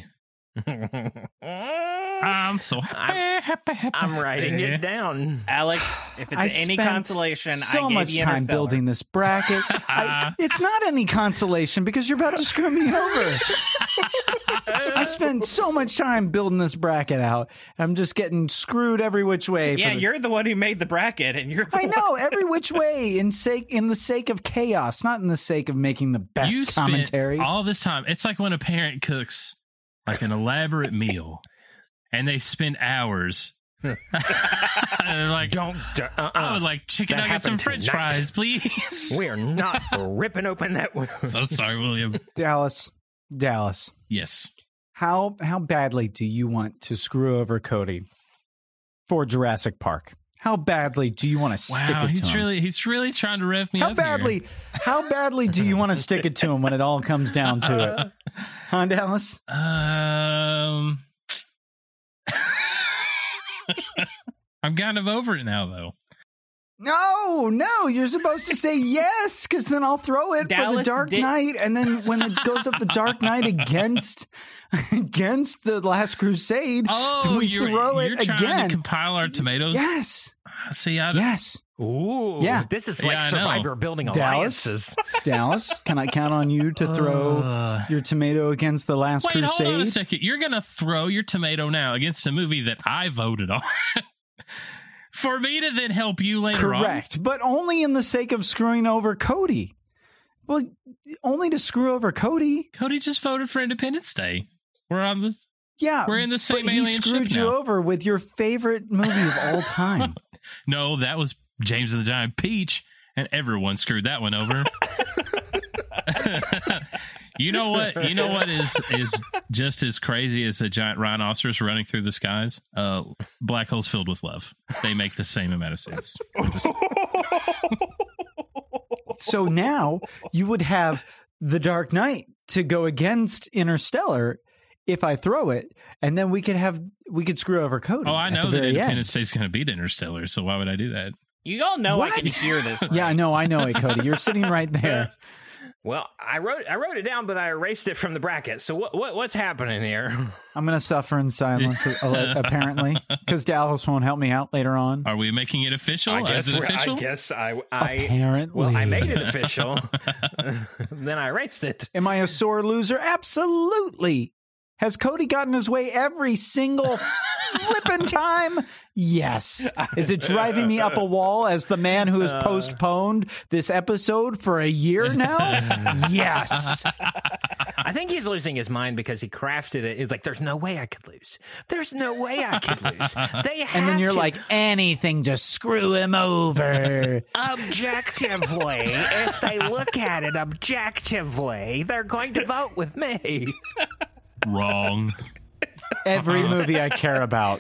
I'm so happy. I'm writing it down. Alex, if it's any consolation, so I gave much you time Interstellar. building this bracket. It's not any consolation because you're about to screw me over. I spent so much time building this bracket out. I'm just getting screwed every which way. Yeah, you're the one who made the bracket, and you're. I know, every which way in the sake of chaos, not in the sake of making the best you commentary. Spent all this time. It's like when a parent cooks like an elaborate meal, and they spend hours. Like, I would like chicken nuggets and French fries, please. We are not ripping open that wound. So sorry, William. Dallas. Yes. How badly do you want to screw over Cody for Jurassic Park? How badly do you want to stick it to him? He's really trying to rev me up here. How badly do you want to stick it to him when it all comes down to it? Huh, Dallas? I'm kind of over it now, though. No, you're supposed to say yes, because then I'll throw it for the Dark Knight, and then when it goes up the Dark Knight against the Last Crusade, then we throw it you're trying again. to compile our tomatoes? Yes. See, yes. Ooh, yeah. This is like Survivor building alliances. Dallas, can I count on you to throw your tomato against the Last Crusade? Hold on a second. You're going to throw your tomato now against a movie that I voted on. For me to then help you later on? Correct, but only in the sake of screwing over Cody. Well, only to screw over Cody. Cody just voted for Independence Day. We're in the same but alien he screwed ship you now. over with your favorite movie of all time. No, that was James and the Giant Peach, and everyone screwed that one over. You know what is just as crazy as a giant rhinoceros running through the skies? Black holes filled with love. They make the same amount of sense. So now you would have the Dark Knight to go against Interstellar if I throw it, and then we could screw over Cody. Oh, I know that Independence Day is going to beat Interstellar, so why would I do that? You all know I can hear this. Right? Yeah, I know it, Cody. You're sitting right there. Well, I wrote it down, but I erased it from the bracket. So what's happening here? I'm going to suffer in silence, apparently, because Dallas won't help me out later on. Are we making it official? Is it official? I guess I apparently. Well, I made it official. Then I erased it. Am I a sore loser? Absolutely. Has Cody gotten his way every single flipping time? Yes. Is it driving me up a wall as the man who has postponed this episode for a year now? Yes. I think he's losing his mind because he crafted it. It's like, there's no way I could lose. There's no way I could lose. They have And then you're to. like, anything to screw him over. Objectively, if they look at it objectively, they're going to vote with me. Wrong. Every movie I care about.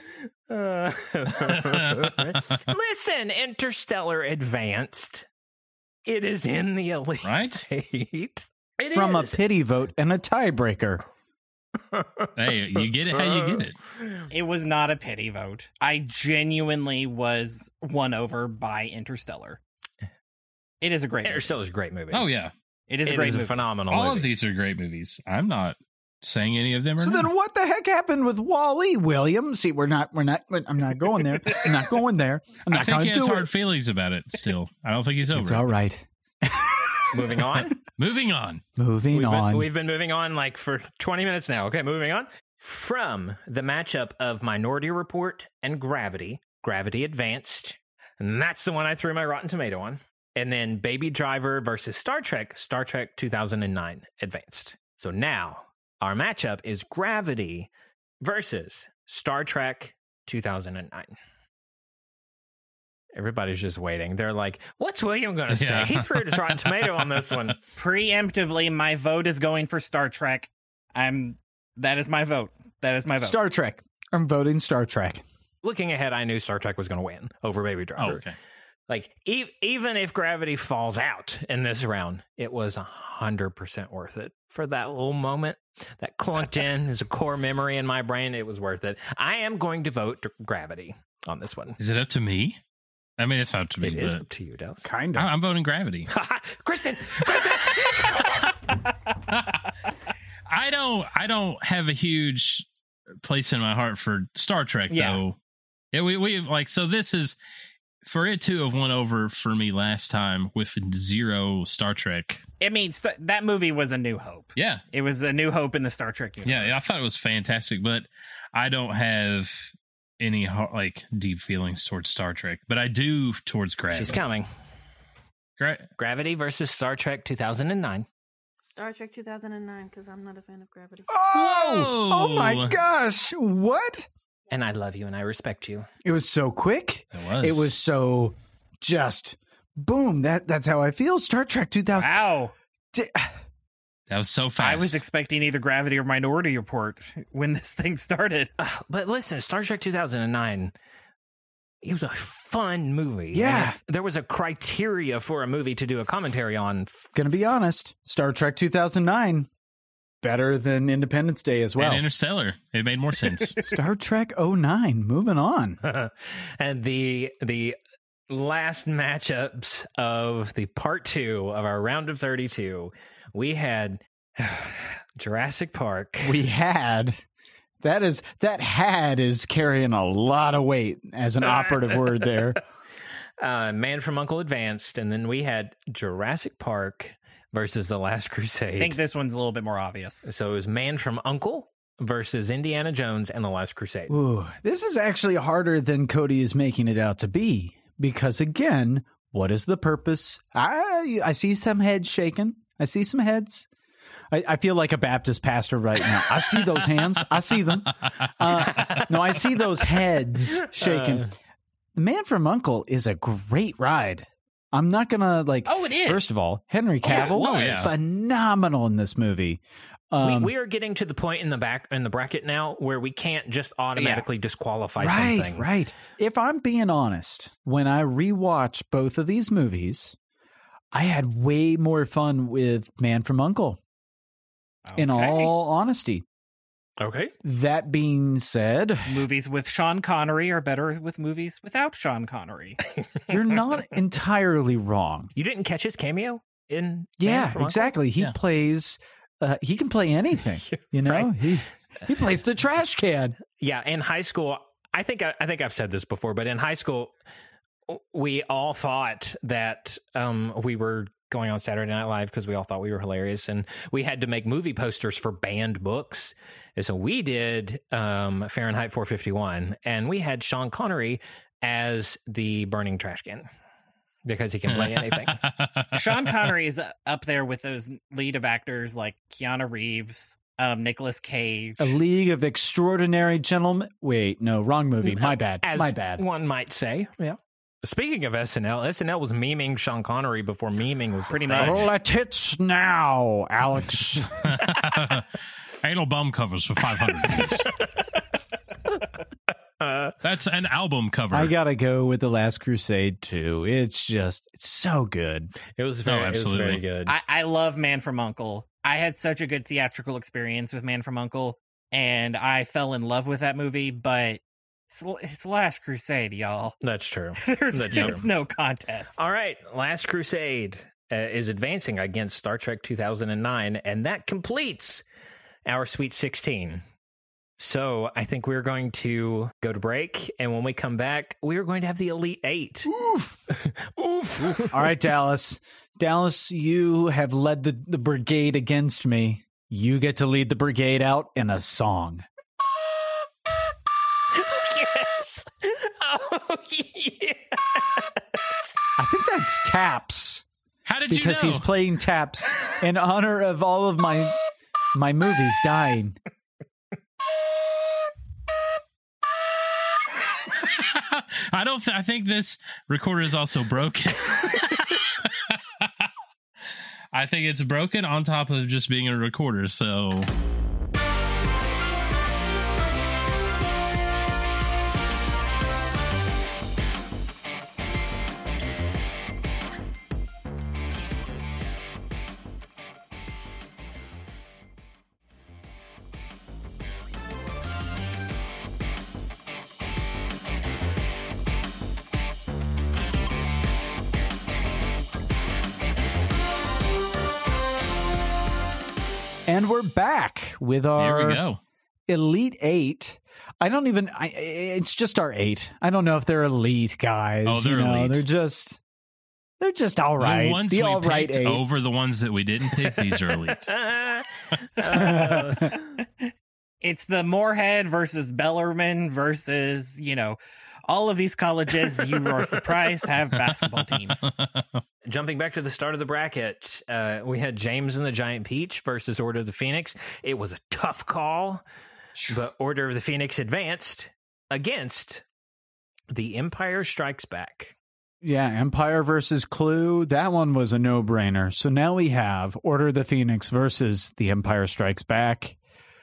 Listen, Interstellar advanced. It is in the elite. Right? It From is. a pity vote and a tiebreaker. Hey, you get it how you get it. It was not a pity vote. I genuinely was won over by Interstellar. It is a great movie. Interstellar's a great movie. Oh, yeah. It is a great movie. Phenomenal All movie. of these are great movies. I'm not saying any of them are So not. then what the heck happened with Wall-E, William? See, I'm not going there. I'm not going there. I'm I not think going he to has do hard it. feelings about it still. I don't think he's over It's it. all right. Moving on. Moving on. We've been moving on like for 20 minutes now. Okay, moving on. From the matchup of Minority Report and Gravity, Gravity advanced. And that's the one I threw my Rotten Tomato on. And then Baby Driver versus Star Trek 2009 advanced. So now our matchup is Gravity versus Star Trek 2009. Everybody's just waiting. They're like, what's William going to say? Yeah. He threw his Rotten Tomato on this one. Preemptively, my vote is going for Star Trek. That is my vote. That is my vote. Star Trek. I'm voting Star Trek. Looking ahead, I knew Star Trek was going to win over Baby Driver. Oh, okay. Like, even if Gravity falls out in this round, it was 100% worth it. For that little moment that clunked in as a core memory in my brain, it was worth it. I am going to vote Gravity on this one. Is it up to me? I mean, it's not up to me. It is but up to you, Dallas. Kind of. I'm voting Gravity. Kristen! I don't have a huge place in my heart for Star Trek, though. Yeah, we like, so this is, for it to have won over for me last time with zero Star Trek. I mean, that movie was A New Hope. Yeah. It was A New Hope in the Star Trek universe. Yeah, I thought it was fantastic, but I don't have any deep feelings towards Star Trek, but I do towards Gravity. She's coming. Gravity versus Star Trek 2009. Star Trek 2009, because I'm not a fan of Gravity. Oh my gosh. What? And I love you and I respect you. It was so quick. It was. It was so just boom. That's how I feel. Star Trek 2000. Wow. That was so fast. I was expecting either Gravity or Minority Report when this thing started. But listen, Star Trek 2009, it was a fun movie. Yeah. And if there was a criteria for a movie to do a commentary on. Gonna be honest. Star Trek 2009. better than Independence Day as well. And Interstellar. It made more sense. Star Trek 09. Moving on. And the last matchups of the part 2 of our round of 32, we had Jurassic Park. We had. That is carrying a lot of weight as an operative word there. Man from U.N.C.L.E. advanced, and then we had Jurassic Park versus The Last Crusade. I think this one's a little bit more obvious. So it was Man from U.N.C.L.E. versus Indiana Jones and The Last Crusade. Ooh, this is actually harder than Cody is making it out to be. Because again, what is the purpose? I see some heads shaking. I see some heads. I feel like a Baptist pastor right now. I see those hands. I see them. No, I see those heads shaking. The Man from U.N.C.L.E. is a great ride. I'm not going to Oh, it is. First of all, Henry Cavill, phenomenal in this movie. We are getting to the point in the bracket now where we can't just automatically disqualify something. Right. If I'm being honest, when I rewatch both of these movies, I had way more fun with Man from U.N.C.L.E. In all honesty. Okay. That being said, movies with Sean Connery are better with movies without Sean Connery. You're not entirely wrong. You didn't catch his cameo in? Yeah, exactly. He plays. He can play anything. You know, he plays the trash can. Yeah, in high school, I think I've said this before, but in high school, we all thought that we were going on Saturday Night Live because we all thought we were hilarious, and we had to make movie posters for banned books. And so we did Fahrenheit 451, and we had Sean Connery as the burning trash can because he can play anything. Sean Connery is up there with those lead of actors like Keanu Reeves, Nicolas Cage. A League of Extraordinary Gentlemen. Wait, no, wrong movie. My bad. My bad. One might say. Yeah. Speaking of SNL was memeing Sean Connery before memeing was pretty much. Let it now, Alex. Anal bum covers for 500 views. That's an album cover. I gotta go with The Last Crusade too. It's so good. It was very good. I love Man from U.N.C.L.E. I had such a good theatrical experience with Man from U.N.C.L.E. and I fell in love with that movie, but it's Last Crusade, y'all. That's true. There's no contest. All right, Last Crusade is advancing against Star Trek 2009, and that completes our Sweet 16. So I think we're going to go to break, and when we come back, we are going to have the Elite Eight. Oof. Oof. All right, Dallas. Dallas, you have led the brigade against me. You get to lead the brigade out in a song. Yes. Oh, yes. I think that's taps. How did you know? Because he's playing taps in honor of all of my movies dying. I think this recorder is also broken. I think it's broken on top of just being a recorder, so... And we're back with our Here we go. Elite Eight. It's just our 8. I don't know if they're elite guys. Oh, they're elite. They're just all right. The ones the we all right picked 8. over the ones that we didn't pick, these are elite. It's the Moorhead versus Bellarmine versus, all of these colleges you are surprised have basketball teams. Jumping back to the start of the bracket, we had James and the Giant Peach versus Order of the Phoenix. It was a tough call, but Order of the Phoenix advanced against The Empire Strikes Back. Yeah, Empire versus Clue. That one was a no-brainer. So now we have Order of the Phoenix versus The Empire Strikes Back.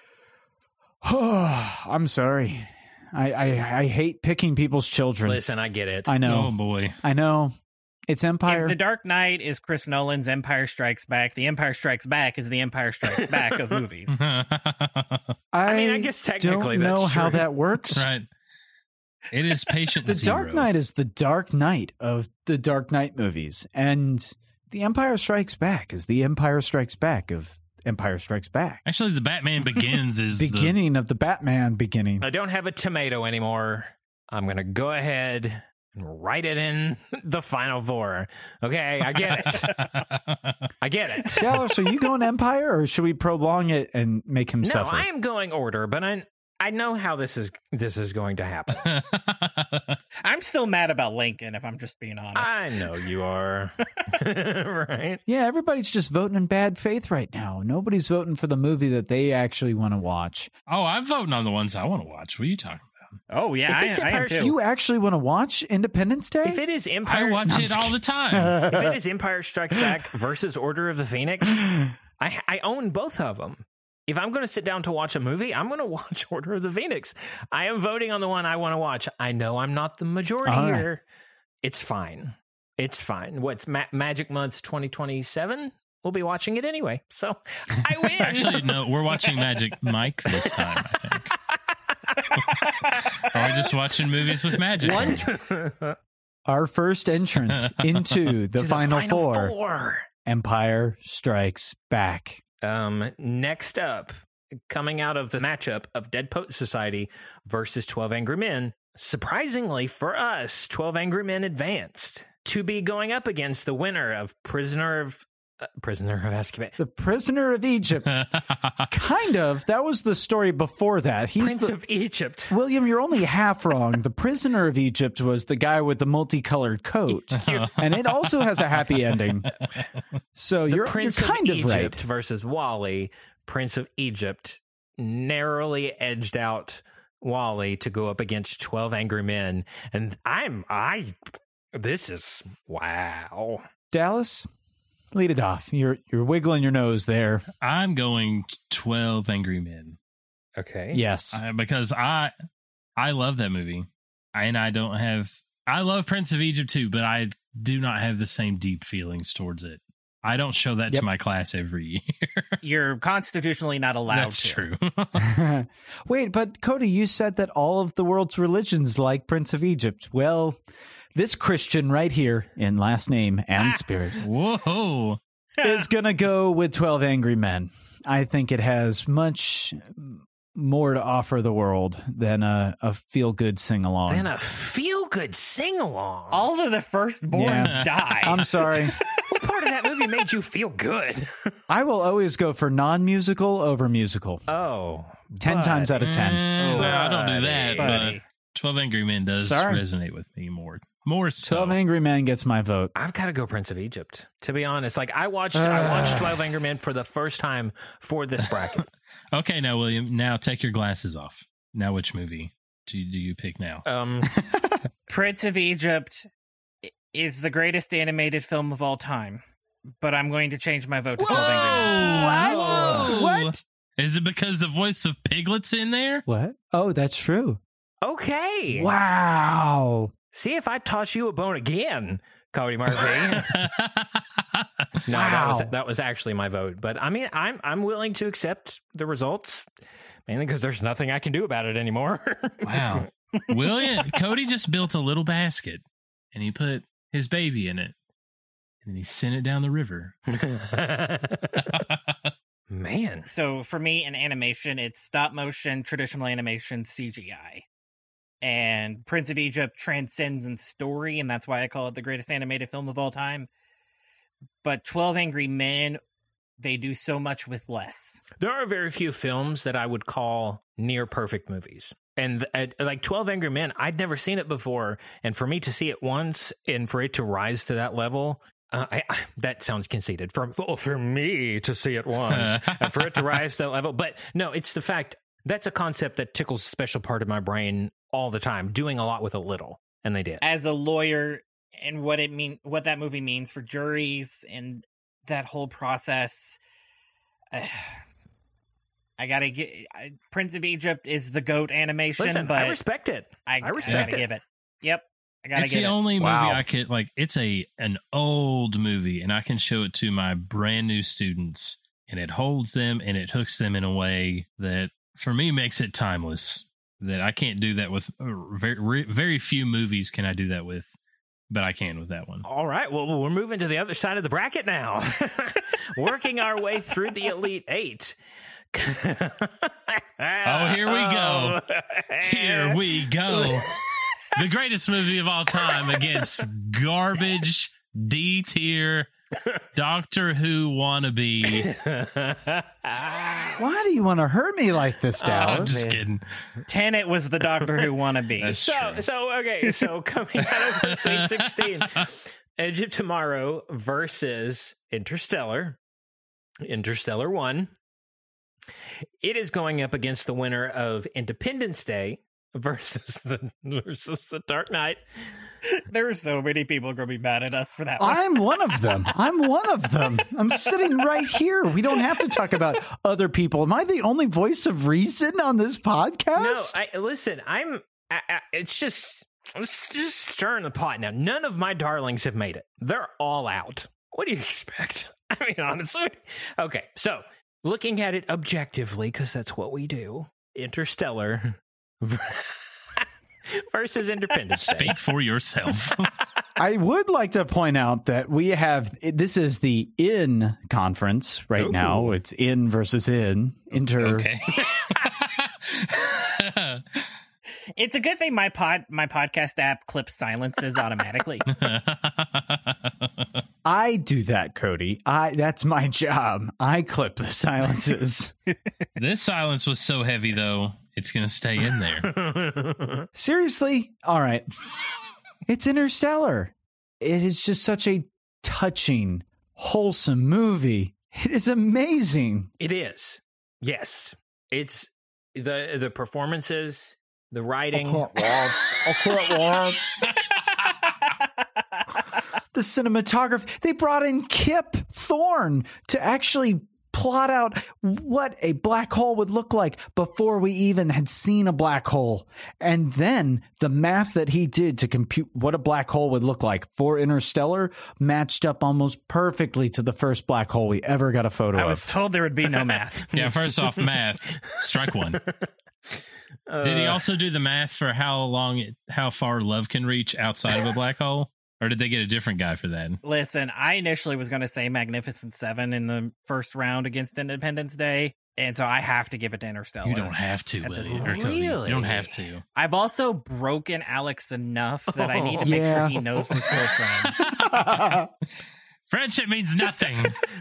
I'm sorry. I hate picking people's children. Listen, I get it. I know. Oh, boy. I know. It's Empire. If The Dark Knight is Chris Nolan's Empire Strikes Back, The Empire Strikes Back is The Empire Strikes Back of movies. I mean, I guess technically don't know that's how true. that works. Right. It is Patient The Zero. Dark Knight is the Dark Knight of the Dark Knight movies, and The Empire Strikes Back is the Empire Strikes Back of Empire Strikes Back. Actually, The Batman Begins is beginning of the Batman beginning. I don't have a tomato anymore. I'm going to go ahead and write it in the final four. Okay, I get it. I get it. Dallas, are you going Empire, or should we prolong it and make him No, suffer? I am going order, but I know how this is going to happen. I'm still mad about Lincoln, if I'm just being honest. I know you are. Right? Yeah, everybody's just voting in bad faith right now. Nobody's voting for the movie that they actually want to watch. Oh, I'm voting on the ones I want to watch. What are you talking about? Oh, yeah, If it's I am Empire- too. You actually want to watch Independence Day? If it is Empire, I watch No, I'm it just all the time. if it is Empire Strikes Back versus Order of the Phoenix, I own both of them. If I'm going to sit down to watch a movie, I'm going to watch Order of the Phoenix. I am voting on the one I want to watch. I know I'm not the majority All right. here. It's fine. It's fine. What's Magic Month 2027? We'll be watching it anyway. So I win. Actually, no, we're watching Magic Mike this time, I think. Or we're just watching movies with magic. Our first entrant into the Final Four. Empire Strikes Back. Next up, coming out of the matchup of Dead Poet Society versus 12 Angry Men, surprisingly for us, 12 Angry Men advanced to be going up against the winner of Prisoner of Azkaban. The Prisoner of Egypt. Kind of. That was the story before that. He's Prince the of Egypt. William, you're only half wrong. The Prisoner of Egypt was the guy with the multicolored coat. And it also has a happy ending. So you're Prince kind of Egypt right. versus Wally. Prince of Egypt narrowly edged out Wally to go up against 12 Angry Men. And this is wow. Dallas, lead it off. You're wiggling your nose there. I'm going 12 Angry Men. Okay. Yes. Because I love that movie. I love Prince of Egypt too, but I do not have the same deep feelings towards it. I don't show that to my class every year. You're constitutionally not allowed That's to. true. Wait, but Cody, you said that all of the world's religions like Prince of Egypt. Well, this Christian right here in last name and spirit Whoa. is going to go with 12 Angry Men. I think it has much more to offer the world than a feel-good sing-along. Then a feel-good sing-along. All of the firstborns Yeah. die. I'm sorry. What part of that movie made you feel good? I will always go for non-musical over musical. Oh. 10 times out of 10. I don't do that, buddy. but 12 Angry Men does Sorry. resonate with me more. More so. 12 Angry Men gets my vote. I've got to go Prince of Egypt. To be honest, like I watched 12 Angry Men for the first time for this bracket. Okay, now William, now take your glasses off. Now which movie do you pick now? Prince of Egypt is the greatest animated film of all time, but I'm going to change my vote to 12 Angry Men. Whoa! What? Is it because the voice of Piglet's in there? What? Oh, that's true. Okay. Wow. See if I toss you a bone again, Cody Murphy. No, Wow. that was actually my vote. But I mean, I'm willing to accept the results, mainly because there's nothing I can do about it anymore. Wow. William, Cody just built a little basket and he put his baby in it and he sent it down the river. Man. So for me, in animation, it's stop motion, traditional animation, CGI. And Prince of Egypt transcends in story, and that's why I call it the greatest animated film of all time. But 12 Angry Men, they do so much with less. There are very few films that I would call near perfect movies. And like 12 Angry Men, I'd never seen it before. And for me to see it once and for it to rise to that level, that sounds conceited. For me to see it once and for it to rise to that level. But no, it's the fact that's a concept that tickles a special part of my brain all the time, doing a lot with a little. And they did. As a lawyer, and what that movie means for juries and that whole process, I gotta get Prince of Egypt is the GOAT animation. Listen, but I respect it. I respect gotta it. give it. Yep. gotta it's get the it. only movie Wow. I could like. It's an old movie, and I can show it to my brand new students, and it holds them and it hooks them in a way that, for me, makes it timeless. That I can't do that with very few movies. Can I do that with? But I can with that one. All right. Well, we're moving to the other side of the bracket now. Working our way through the Elite Eight. Oh, here we go. Here we go. The greatest movie of all time against garbage, D-tier, Doctor Who wannabe. Why do you want to hurt me like this, Dallas? I'm just kidding. Tenet was the Doctor Who wannabe. That's true. So coming out of the Sweet 16, Edge of Tomorrow versus Interstellar. Interstellar 1. It is going up against the winner of Independence Day versus the Dark Knight. There are so many people going to be mad at us for that one. I'm one of them. I'm sitting right here. We don't have to talk about other people. Am I the only voice of reason on this podcast? No, listen, it's just stirring the pot now. None of my darlings have made it. They're all out. What do you expect? I mean, honestly. Okay, so looking at it objectively, because that's what we do, Interstellar versus Independence Day. Speak for yourself. I would like to point out that this is the in conference right now. It's in versus in. Okay. It's a good thing my podcast app clips silences automatically. I do that, Cody. That's my job. I clip the silences. This silence was so heavy, though. It's going to stay in there. Seriously? All right. It's Interstellar. It is just such a touching, wholesome movie. It is amazing. It is. Yes. It's the performances, the writing. I can't watch. The cinematography. They brought in Kip Thorne to actually plot out what a black hole would look like before we even had seen a black hole. And then the math that he did to compute what a black hole would look like for Interstellar matched up almost perfectly to the first black hole we ever got a photo of. I was told there would be no math. Yeah, first off, math. Strike one. Did he also do the math for how far love can reach outside of a black hole? Or did they get a different guy for that? Listen, I initially was going to say Magnificent Seven in the first round against Independence Day, and so I have to give it to Interstellar. You don't have to, Cody. You don't have to. I've also broken Alex enough that I need to make sure he knows we're still friends. Friendship means nothing.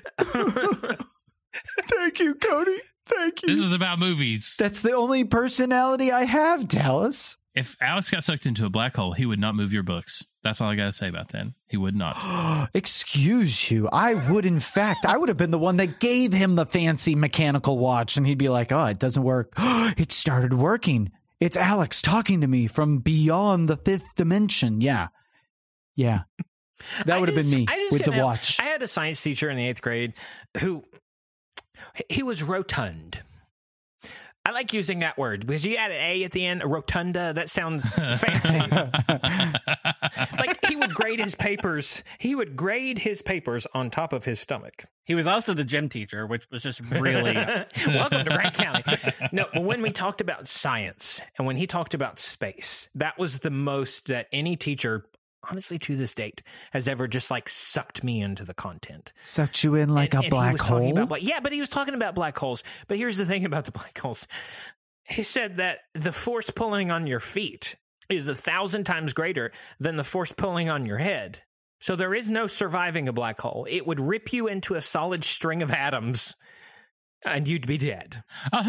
Thank you, Cody. Thank you. This is about movies. That's the only personality I have, Dallas. If Alex got sucked into a black hole, he would not move your books. That's all I got to say about that. He would not. Excuse you. I would, in fact, I would have been the one that gave him the fancy mechanical watch, and he'd be like, oh, it doesn't work. It started working. It's Alex talking to me from beyond the fifth dimension. Yeah. That would have been me with the watch. I had a science teacher in the 8th grade who he was rotund. I like using that word because you add an A at the end, a rotunda. That sounds fancy. Like he would grade his papers. He would grade his papers on top of his stomach. He was also the gym teacher, which was just really... Welcome to Grant County. No, but when we talked about science and when he talked about space, that was the most that any teacher, honestly, to this date, has ever just like sucked me into the content. Sucked you in like a black hole? But he was talking about black holes. But here's the thing about the black holes. He said that the force pulling on your feet is 1,000 times greater than the force pulling on your head. So there is no surviving a black hole. It would rip you into a solid string of atoms and you'd be dead.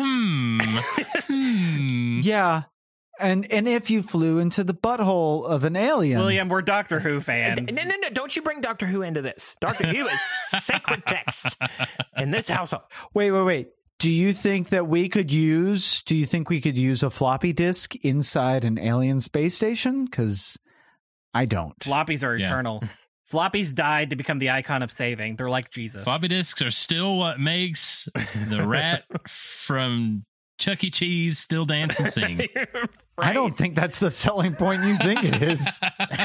Yeah. And if you flew into the butthole of an alien. William, we're Doctor Who fans. No. Don't you bring Doctor Who into this. Doctor Who is sacred text in this household. Wait. Do you think we could use a floppy disk inside an alien space station? Because I don't. Floppies are eternal. Yeah. Floppies died to become the icon of saving. They're like Jesus. Floppy disks are still what makes the rat from Chuck E. Cheese still dance and sing. I don't think that's the selling point you think it is.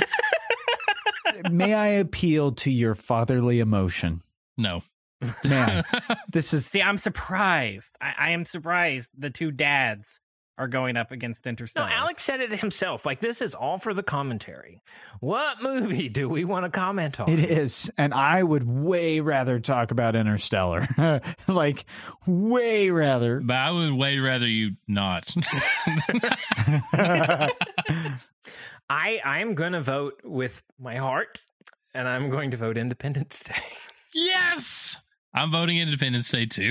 May I appeal to your fatherly emotion? No. Man, this is... See, I'm surprised. I am surprised the two dads are going up against Interstellar. No, Alex said it himself. Like, this is all for the commentary. What movie do we want to comment on? It is. And I would way rather talk about Interstellar. Like, way rather. But I would way rather you not. I'm going to vote with my heart, and I'm going to vote Independence Day. Yes! I'm voting Independence Day, too.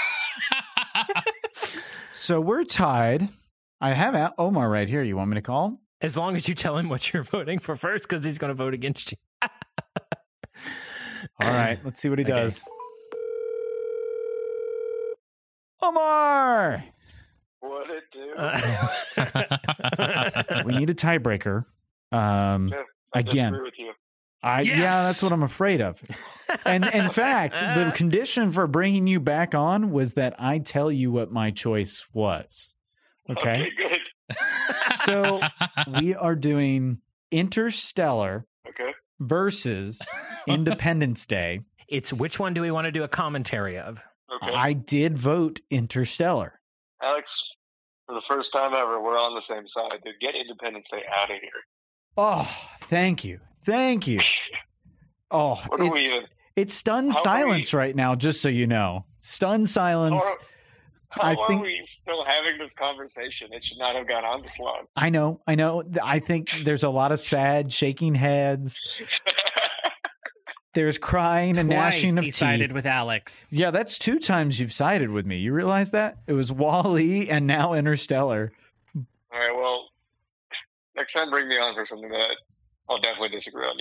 So we're tied. I have Omar right here. You want me to call him? As long as you tell him what you're voting for first, because he's going to vote against you. All right. Let's see what he does. Omar! What it do? We need a tiebreaker. I Again. disagree with you. Yeah, that's what I'm afraid of. And in fact, the condition for bringing you back on was that I tell you what my choice was. Okay, good. So we are doing Interstellar versus Independence Day. It's which one do we want to do a commentary of? Okay. I did vote Interstellar. Alex, for the first time ever, we're on the same side. Dude, get Independence Day out of here. Oh, thank you. Thank you. Oh, it's stunned silence right now, just so you know. Stunned silence. How are we still having this conversation? It should not have gone on this long. I know. I think there's a lot of sad shaking heads. There's crying and gnashing of he teeth. sided with Alex. Yeah, that's 2 times you've sided with me. You realize that? It was WALL-E and now Interstellar. All right, well, next time bring me on for something that I'll definitely disagree on you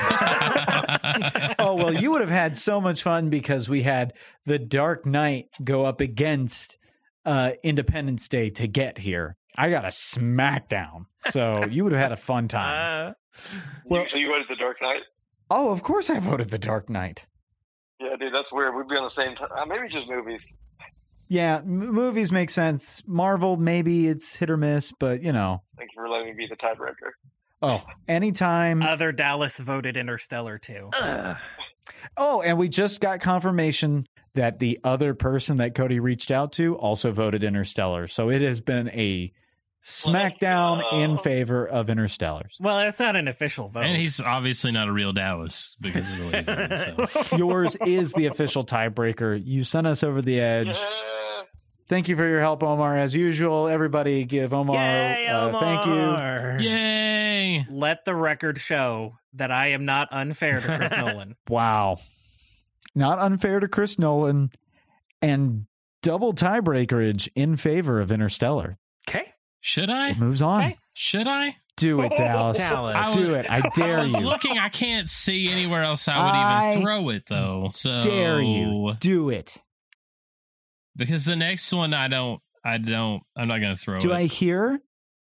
with. Oh, well, you would have had so much fun because we had The Dark Knight go up against Independence Day to get here. I got a smackdown. So you would have had a fun time. So you voted The Dark Knight? Oh, of course I voted The Dark Knight. Yeah, dude, that's weird. We'd be on the same time. Maybe just movies. Yeah, movies make sense. Marvel, maybe it's hit or miss, but, you know. Thank you for letting me be the tiebreaker. Oh, anytime. Other Dallas voted Interstellar, too. Oh, and we just got confirmation that the other person that Cody reached out to also voted Interstellar. So it has been a smackdown in favor of Interstellars. Well, that's not an official vote. And he's obviously not a real Dallas because of the way he voted. So. Yours is the official tiebreaker. You sent us over the edge. Yeah. Thank you for your help, Omar. As usual, everybody give Omar, Omar. Thank you. Yay! Let the record show that I am not unfair to Chris Nolan. Wow. Not unfair to Chris Nolan, and double tiebreakerage in favor of Interstellar. Okay. Should I? It moves on. Okay. Should I? Do it, Dallas. Do it. I dare I was you. looking. I can't see anywhere else I would even throw it, though. So dare you. Do it. Because the next one, I'm not going to throw it. Do I hear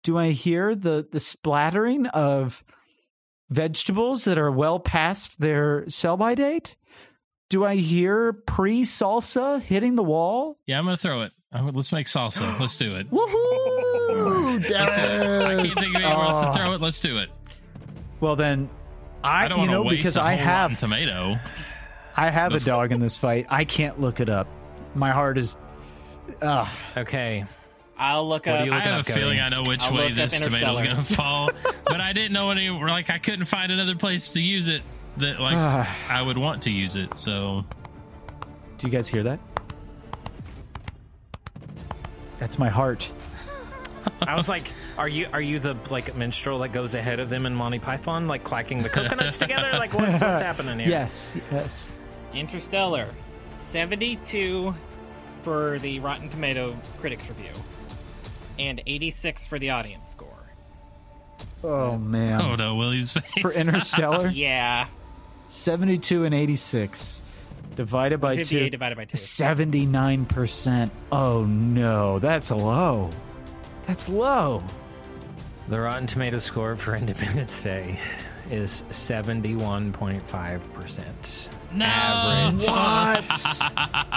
the splattering of vegetables that are well past their sell-by date? Do I hear pre-salsa hitting the wall? Yeah, I'm going to throw it. Let's make salsa. Let's do it. Woohoo! Let's do it. I can't think of anywhere else to throw it. Let's do it. Well, then, I don't want to waste because a I whole have rotten tomato. I have a dog in this fight. I can't look it up. My heart is. Okay. I'll look up. I have a feeling I know which way this tomato's going to fall, but I didn't know I couldn't find another place to use it that I would want to use it. So, do you guys hear that? That's my heart. I was like, are you the minstrel that goes ahead of them in Monty Python, like clacking the coconuts together? Like what's happening here? Yes. Interstellar, 72 for the Rotten Tomato critics review, and 86 for the audience score. Oh man! Oh no, Willie's face for Interstellar. Yeah, 72 and 86 divided by 2. Divided by 2. 79%. Oh no, that's low. That's low. The Rotten Tomato score for Independence Day is 71.5%. No. Average. What?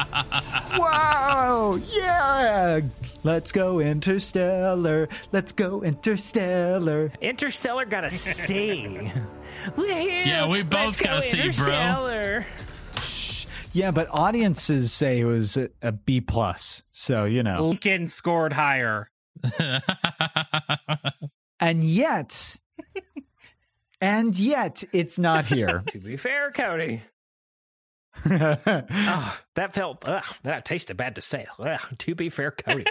Wow! Yeah! Let's go Interstellar. Let's go Interstellar. Interstellar got a C. Yeah, we both got a C, bro. Yeah, but audiences say it was a B+. So, you know. Lincoln scored higher. And yet it's not here. To be fair, Cody. That tasted bad to say. To be fair, Cody.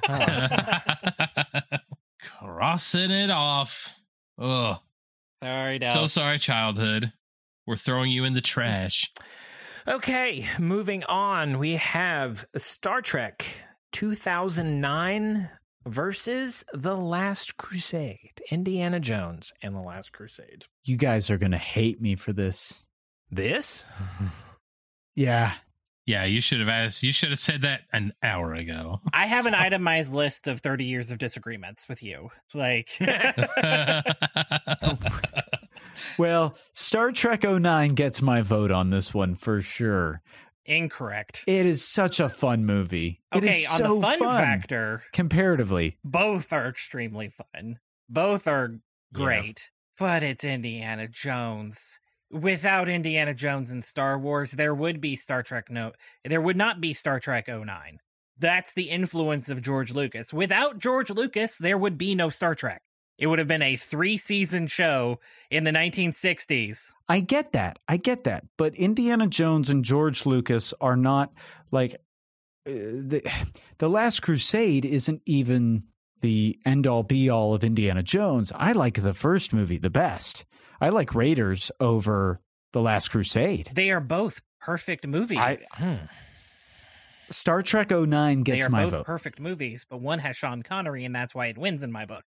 Crossing it off. Ugh. Sorry, Dallas. So sorry, childhood. We're throwing you in the trash. Okay, moving on. We have Star Trek 2009 versus The Last Crusade. Indiana Jones and The Last Crusade. You guys are going to hate me for this. This? Yeah. Yeah, you should have asked. You should have said that an hour ago. I have an itemized list of 30 years of disagreements with you. Like, well, Star Trek 09 gets my vote on this one for sure. Incorrect. It is such a fun movie. Okay, it is on so the fun fun, factor, comparatively. both are extremely fun. Both are great, but it's Indiana Jones. Without Indiana Jones and Star Wars, there would be there would not be Star Trek 09. That's the influence of George Lucas. Without George Lucas, there would be no Star Trek. It would have been a 3-season show in the 1960s. I get that. But Indiana Jones and George Lucas are not like the Last Crusade isn't even the end all be all of Indiana Jones. I like the first movie the best. I like Raiders over The Last Crusade. They are both perfect movies. Star Trek 09 gets my vote. They are both perfect movies, but one has Sean Connery, and that's why it wins in my book.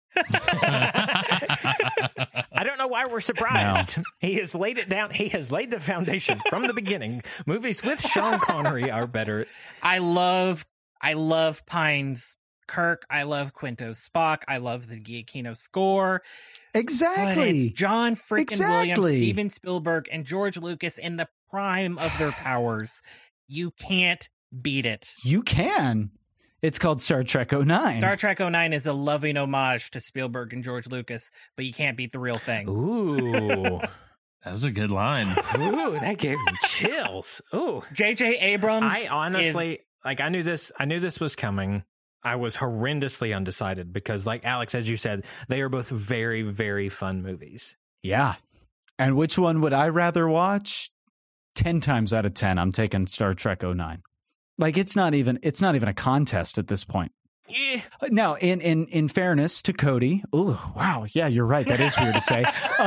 I don't know why we're surprised. No. He has laid it down. He has laid the foundation from the beginning. Movies with Sean Connery are better. I love Pine's Kirk. I love Quinto's Spock. I love the Giacchino score. Exactly. But it's John freaking Williams, Steven Spielberg, and George Lucas in the prime of their powers. You can't beat it. You can. It's called Star Trek 09. Star Trek 09 is a loving homage to Spielberg and George Lucas, but you can't beat the real thing. Ooh. That was a good line. Ooh, that gave me chills. Ooh. J.J. Abrams. I honestly, I knew this was coming. I was horrendously undecided because, like Alex, as you said, they are both very, very fun movies. Yeah. And which one would I rather watch? 10 times out of 10, I'm taking Star Trek 09. Like it's not even a contest at this point. Yeah. Now, in fairness to Cody, oh wow, yeah, you're right. That is weird to say.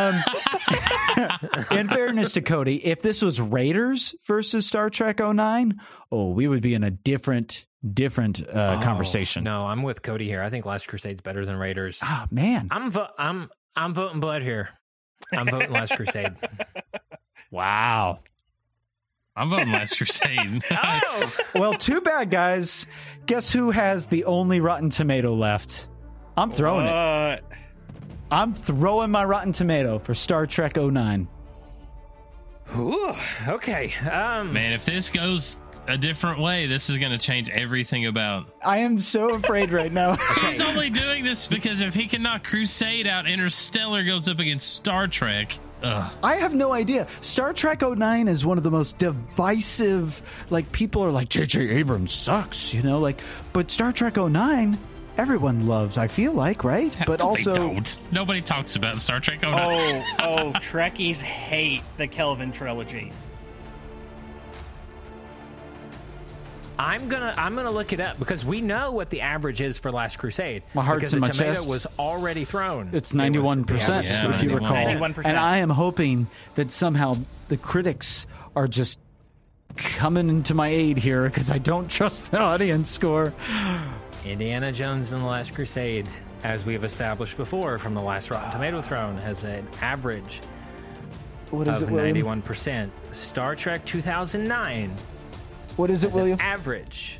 In fairness to Cody, if this was Raiders versus Star Trek 09, we would be in a different conversation. No, I'm with Cody here. I think Last Crusade's better than Raiders. Ah, man, I'm voting blood here. I'm voting Last Crusade. Wow. I'm voting Last Crusade. Oh! Well, too bad, guys. Guess who has the only Rotten Tomato left? I'm throwing it. I'm throwing my Rotten Tomato for Star Trek 09. Ooh, okay. Man, if this goes a different way, this is going to change everything about. I am so afraid right now. He's only doing this because if he can knock Crusade out, Interstellar goes up against Star Trek. Ugh. I have no idea. Star Trek 09 is one of the most divisive, like, people are like, J.J. Abrams sucks, but Star Trek 09, everyone loves, I feel like, right? But no, also, they don't. Nobody talks about Star Trek 09. Trekkies hate the Kelvin trilogy. I'm gonna look it up because we know what the average is for Last Crusade. My heart's in my chest. The tomato was already thrown. It's 91%, if you recall. 91%. And I am hoping that somehow the critics are just coming into my aid here because I don't trust the audience score. Indiana Jones and the Last Crusade, as we have established before from the last Rotten Tomato Throne, has an average of 91%. Star Trek 2009. What is it, William? Average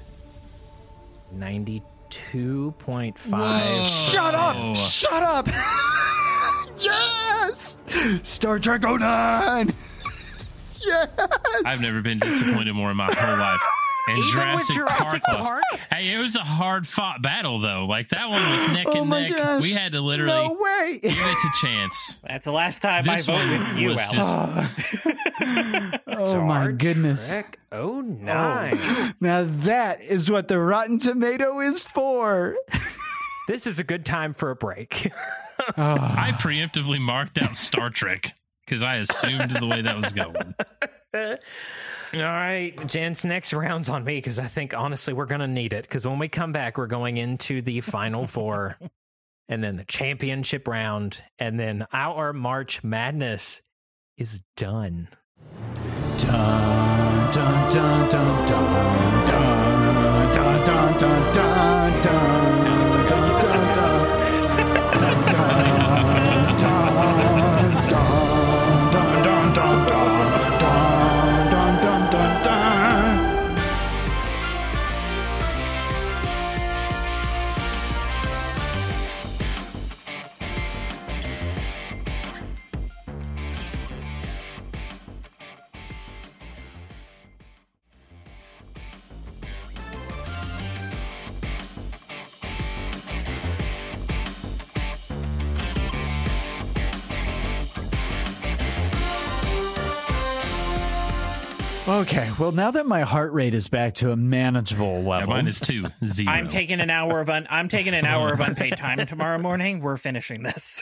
92.5. Shut up! Shut up! Yes! Star Trek 09! Yes! I've never been disappointed more in my whole life. And Even with Jurassic Park? Hey, it was a hard fought battle though. Like that one was neck and neck. Gosh. We had to literally No way. give it a chance. That's the last time This I vote one with you, was Alex. Oh my goodness. Trek 09. Now that is what the Rotten Tomato is for. This is a good time for a break. I preemptively marked out Star Trek because I assumed the way that was going. All right, Jen's next round's on me because I think, honestly, we're going to need it. Because when we come back, we're going into the Final Four and then the championship round. And then our March Madness is done. Dun, dun, dun, dun, dun, dun, dun, dun, dun, dun, dun. Okay, well, now that my heart rate is back to a manageable level, mine is 2-0. I'm taking an hour of unpaid time tomorrow morning. We're finishing this.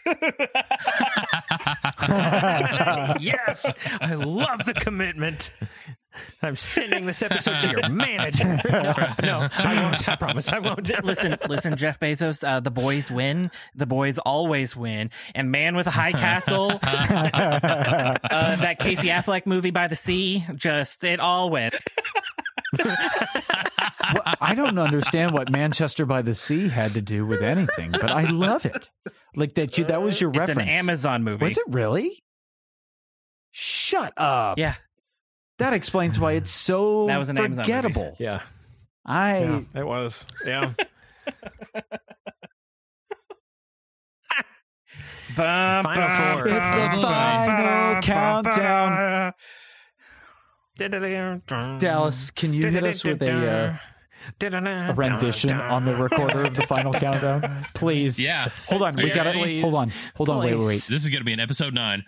Yes, I love the commitment. I'm sending this episode to your manager. No, I won't. I promise I won't. Listen, Jeff Bezos, the boys win. The boys always win. And Man with a High Castle, that Casey Affleck movie By the Sea, it all went. Well, I don't understand what Manchester by the Sea had to do with anything, but I love it. Like that was your reference. It's an Amazon movie. Was it really? Shut up. Yeah. That explains why it's so that was an forgettable. Amazon movie. Yeah. It was. Yeah. Final Four. It's the final countdown. Dallas, can you hit us with a rendition on the recorder of the final countdown, please? Yeah. Hold on, we got it. Hold on. Wait. This is going to be an episode 9.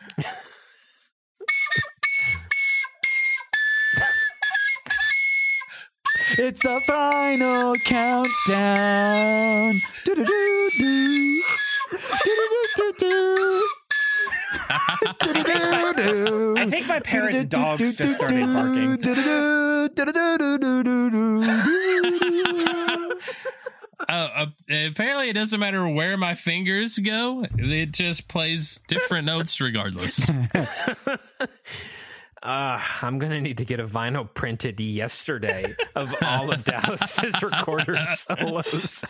It's the final countdown. Do-do-do-do. Do-do-do-do-do. I think my parents' dogs just started barking. Apparently it doesn't matter where my fingers go. It just plays different notes regardless. I'm going to need to get a vinyl printed yesterday of all of Dallas's recorder solos.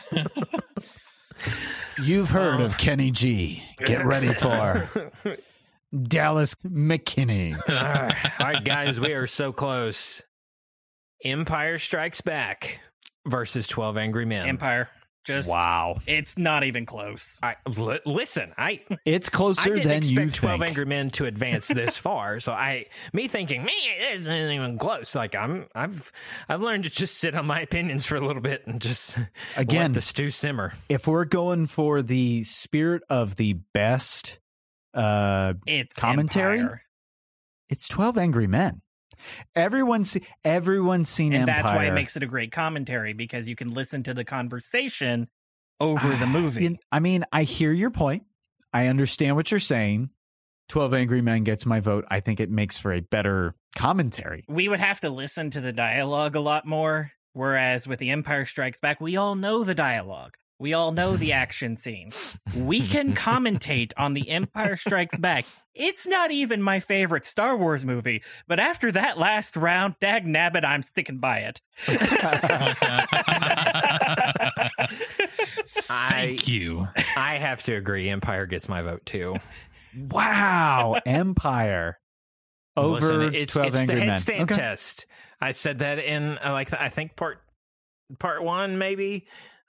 You've heard of Kenny G. Get ready for Dallas McKinney. All right, guys, we are so close. Empire Strikes Back versus 12 Angry Men. Empire. Wow. It's not even close. Listen, it's closer I didn't than expect you 12 think. Angry Men to advance this far. So me thinking, man, it isn't even close. Like I've learned to just sit on my opinions for a little bit and just let the stew simmer. If we're going for the spirit of the best it's commentary, Empire. It's 12 Angry Men. Everyone's seen and Empire. That's why it makes it a great commentary, because you can listen to the conversation over the movie. I mean, I hear your point. I understand what you're saying. 12 Angry Men gets my vote. I think it makes for a better commentary. We would have to listen to the dialogue a lot more, whereas with The Empire Strikes Back, we all know the dialogue. We all know the action scenes. We can commentate on The Empire Strikes Back. It's not even my favorite Star Wars movie, but after that last round, dag nabbit, I'm sticking by it. Thank you. I have to agree. Empire gets my vote too. Wow, Empire over Listen, 12 Angry Men. It's the headstand test. I said that in I think part 1 maybe.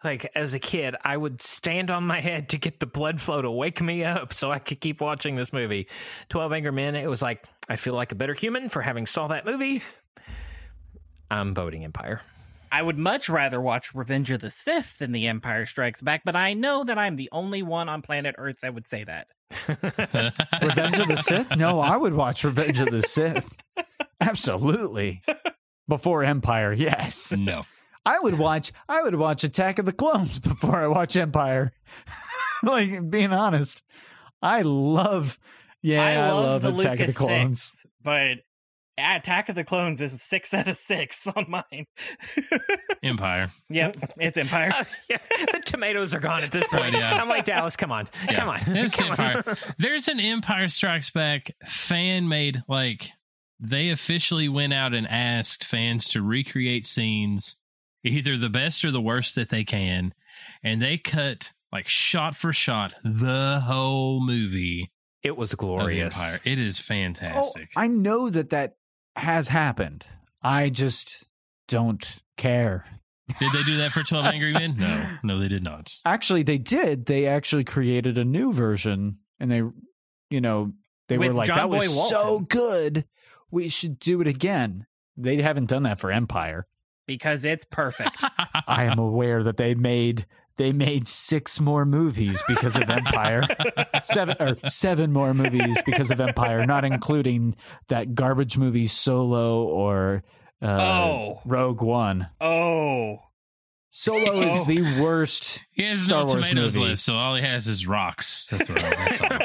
Like, as a kid, I would stand on my head to get the blood flow to wake me up so I could keep watching this movie. 12 Angry Men, it was like, I feel like a better human for having saw that movie. I'm voting Empire. I would much rather watch Revenge of the Sith than The Empire Strikes Back, but I know that I'm the only one on planet Earth that would say that. Revenge of the Sith? No, I would watch Revenge of the Sith. Absolutely. Before Empire, yes. No. I would watch Attack of the Clones before I watch Empire. Like, being honest. I love the Attack of the Lucas Clones. 6, but Attack of the Clones is a 6 out of 6 on mine. Empire. Yep, it's Empire. The tomatoes are gone at this point. Yeah. I'm like, Dallas, come on. Yeah. Come on. It's Come on. Empire. There's an Empire Strikes Back fan made, like, they officially went out and asked fans to recreate scenes, either the best or the worst that they can, and they cut, like, shot for shot, the whole movie. It was glorious. Empire. It is fantastic. I know that has happened. I just don't care. Did they do that for 12 Angry Men? No, they did not. Actually, they did. They actually created a new version, and they With were like, John that was Boy Walton. so good. We should do it again. They haven't done that for Empire. Because it's perfect. I am aware that they made 6 more movies because of Empire. 7 more movies because of Empire, not including that garbage movie Solo or Rogue One. Oh. Solo is the worst He has Star no Wars tomatoes movie. left, so all he has is rocks to throw. That's all.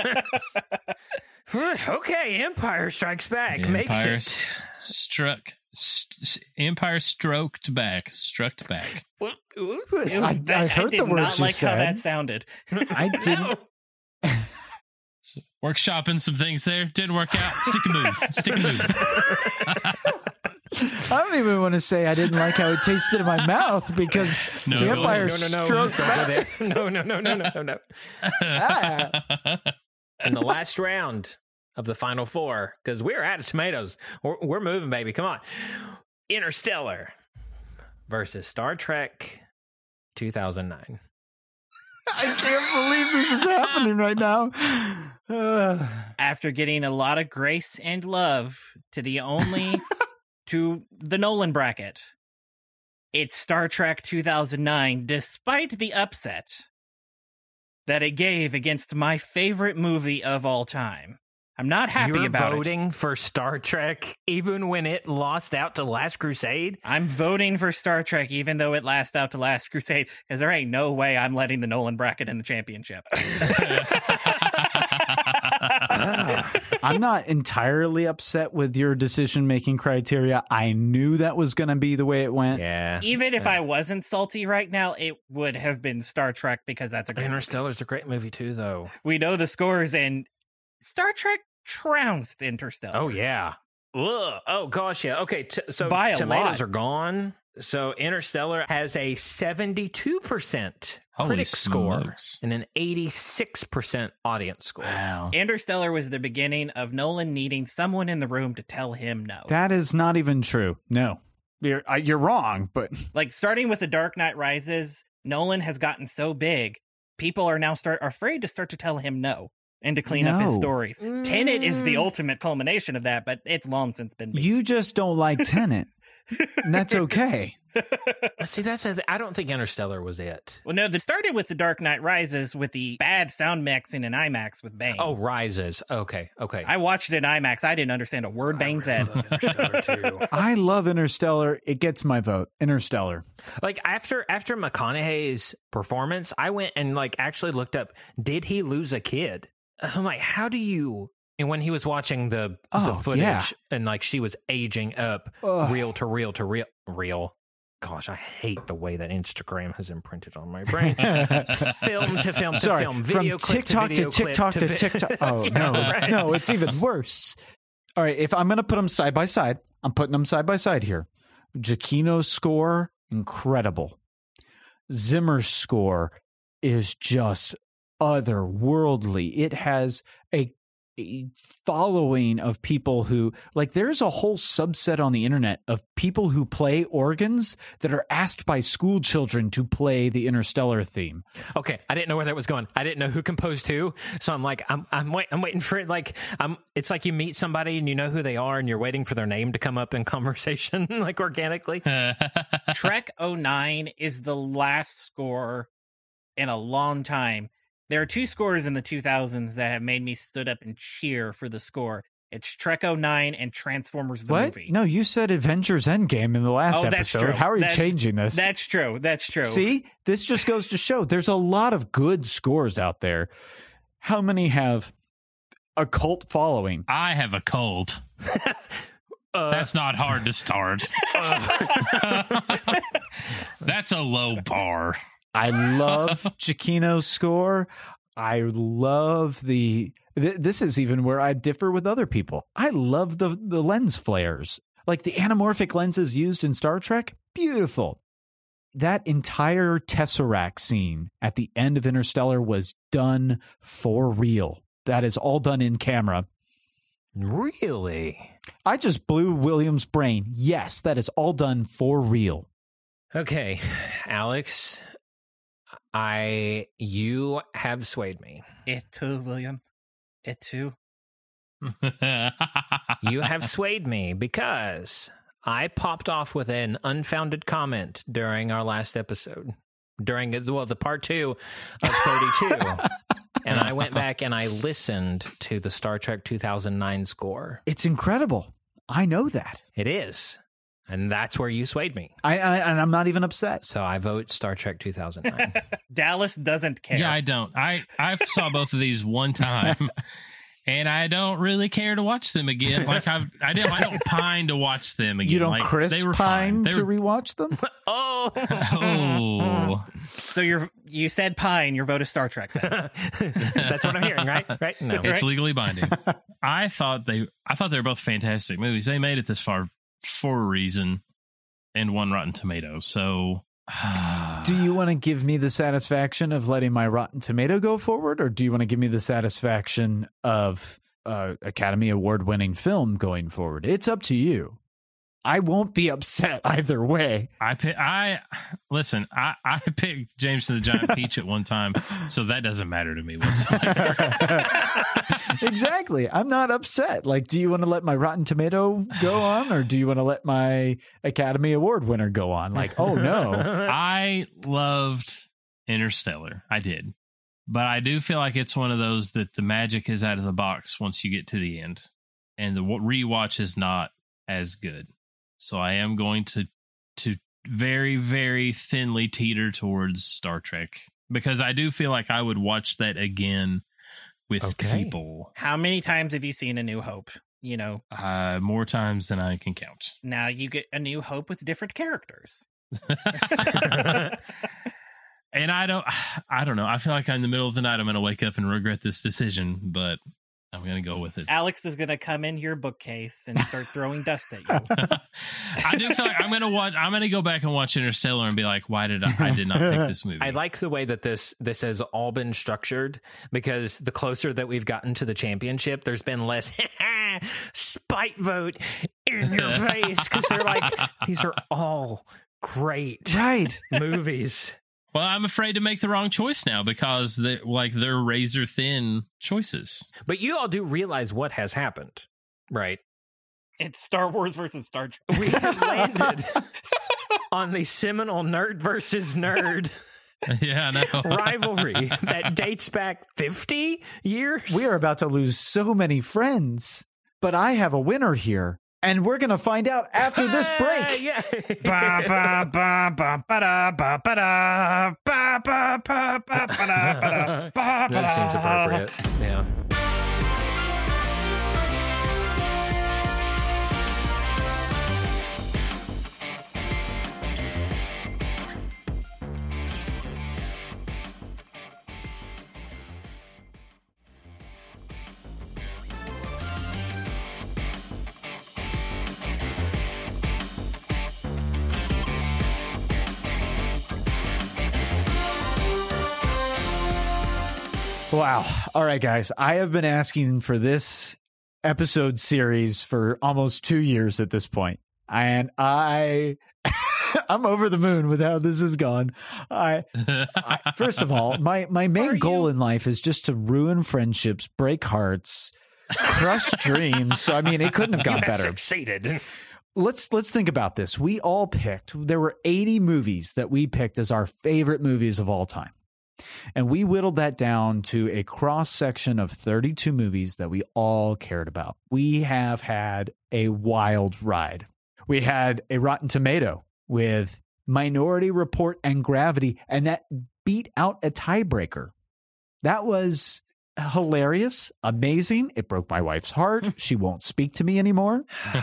Okay, Empire Strikes Back. Makes Empire it. Empire struck back. I heard did the words not you like how that said. sounded. I didn't. Workshopping some things there. Didn't work out. Stick a move. I don't even want to say I didn't like how it tasted in my mouth because No, the go Empire ahead. stroked back. No. In the last round of the final 4, because we're out of tomatoes. We're moving, baby. Come on. Interstellar versus Star Trek 2009. I can't believe this is happening right now. After getting a lot of grace and love to the Nolan bracket, it's Star Trek 2009, despite the upset that it gave against my favorite movie of all time. I'm not happy about it. You're voting for Star Trek even when it lost out to Last Crusade? I'm voting for Star Trek even though it lost out to Last Crusade, because there ain't no way I'm letting the Nolan bracket in the championship. I'm not entirely upset with your decision-making criteria. I knew that was going to be the way it went. Yeah. Even if I wasn't salty right now, it would have been Star Trek because that's a great Interstellar's a great movie too, though. We know the scores, and Star Trek trounced Interstellar. Oh, yeah. Ugh. Oh, gosh, yeah. Okay, so By a tomatoes lot. are gone. So Interstellar has a 72% critic score smokes. and an 86% audience score. Wow. Interstellar was the beginning of Nolan needing someone in the room to tell him no. That is not even true. No. You're wrong, but Like, starting with The Dark Knight Rises, Nolan has gotten so big, people are now afraid to start to tell him no and to clean up his No. stories. Tenet is the ultimate culmination of that, but it's long since been beat. you just don't like Tenet. And that's okay. See, I don't think Interstellar was it. Well, no, this started with The Dark Knight Rises with the bad sound mixing in IMAX with Bane. Oh, Rises. Okay. I watched it in IMAX. I didn't understand a word Bane said. Interstellar too. I love Interstellar. It gets my vote. Interstellar. Like after McConaughey's performance, I went and like actually looked up, did he lose a kid? I'm like, how do you? And when he was watching the footage yeah. and like she was aging up reel to reel to reel. Gosh, I hate the way that Instagram has imprinted on my brain. Film to film to Sorry, film, video from clip TikTok to video clip TikTok to vi- TikTok. Oh, Yeah, no. right. No, it's even worse. All right, if I'm going to put them side by side, I'm putting them side by side here. Giacchino's score, incredible. Zimmer's score is just otherworldly. It has a following of people who, like, there's a whole subset on the internet of people who play organs that are asked by school children to play the Interstellar theme. Okay, I didn't know where that was going. I didn't know who composed who, so I'm like, I'm waiting for it. Like, it's like you meet somebody and you know who they are, and you're waiting for their name to come up in conversation, like organically. Trek 09 is the last score in a long time. There are two scores in the 2000s that have made me stood up and cheer for the score. It's Trek 09 and Transformers the movie. No, you said Avengers Endgame in the last episode. True. How are you changing this? That's true. See, this just goes to show there's a lot of good scores out there. How many have a cult following? I have a cult. That's not hard to start. That's a low bar. I love Giacchino's score. I love this is even where I differ with other people. I love the lens flares. Like the anamorphic lenses used in Star Trek. Beautiful. That entire Tesseract scene at the end of Interstellar was done for real. That is all done in camera. Really? I just blew William's brain. Yes, that is all done for real. Okay, Alex, you have swayed me. It too, William. It too. You have swayed me because I popped off with an unfounded comment during our last episode, during the part 2 of 32. And I went back and I listened to the Star Trek 2009 score. It's incredible. I know that. It is. And that's where you swayed me. And I'm not even upset. So I vote Star Trek 2009. Dallas doesn't care. Yeah, I don't. I saw both of these one time, and I don't really care to watch them again. Like I don't pine to watch them again. You don't like, Chris pine to rewatch them? Oh. So you said pine. Your vote is Star Trek. Then. That's what I'm hearing, right? Right? No, it's legally binding. I thought they were both fantastic movies. They made it this far for a reason, and won Rotten Tomatoes. So, do you want to give me the satisfaction of letting my Rotten Tomato go forward, or do you want to give me the satisfaction of Academy Award-winning film going forward? It's up to you. I won't be upset either way. I picked James and the Giant Peach at one time, so that doesn't matter to me whatsoever. Exactly. I'm not upset. Like, do you want to let my Rotten Tomato go on, or do you want to let my Academy Award winner go on? Like, oh no. I loved Interstellar. I did. But I do feel like it's one of those that the magic is out of the box once you get to the end, and the rewatch is not as good. So I am going to very, very thinly teeter towards Star Trek, because I do feel like I would watch that again with people. How many times have you seen A New Hope? You know, more times than I can count. Now you get A New Hope with different characters. And I don't know. I feel like in the middle of the night I'm going to wake up and regret this decision, but I'm going to go with it. Alex is going to come in your bookcase and start throwing dust at you. I do feel like I'm going to go back and watch Interstellar and be like, why did I did not pick this movie? I like the way that this has all been structured, because the closer that we've gotten to the championship, there's been less spite vote in your face, because they're like, these are all great movies. Well, I'm afraid to make the wrong choice now, because they're razor thin choices. But you all do realize what has happened, right? It's Star Wars versus Star Trek. We have landed on the seminal nerd versus nerd rivalry that dates back 50 years. We are about to lose so many friends, but I have a winner here. And we're going to find out after this break. Yeah. That seems appropriate. Yeah. Wow. All right, guys. I have been asking for this episode series for almost 2 years at this point. And I'm over the moon with how this has gone. First of all, my main goal in life is just to ruin friendships, break hearts, crush dreams. So, I mean, it couldn't have gone better. Succeeded. Let's think about this. We all picked, there were 80 movies that we picked as our favorite movies of all time. And we whittled that down to a cross section of 32 movies that we all cared about. We have had a wild ride. We had a Rotten Tomato with Minority Report and Gravity, and that beat out a tiebreaker. That was hilarious, amazing. It broke my wife's heart. She won't speak to me anymore.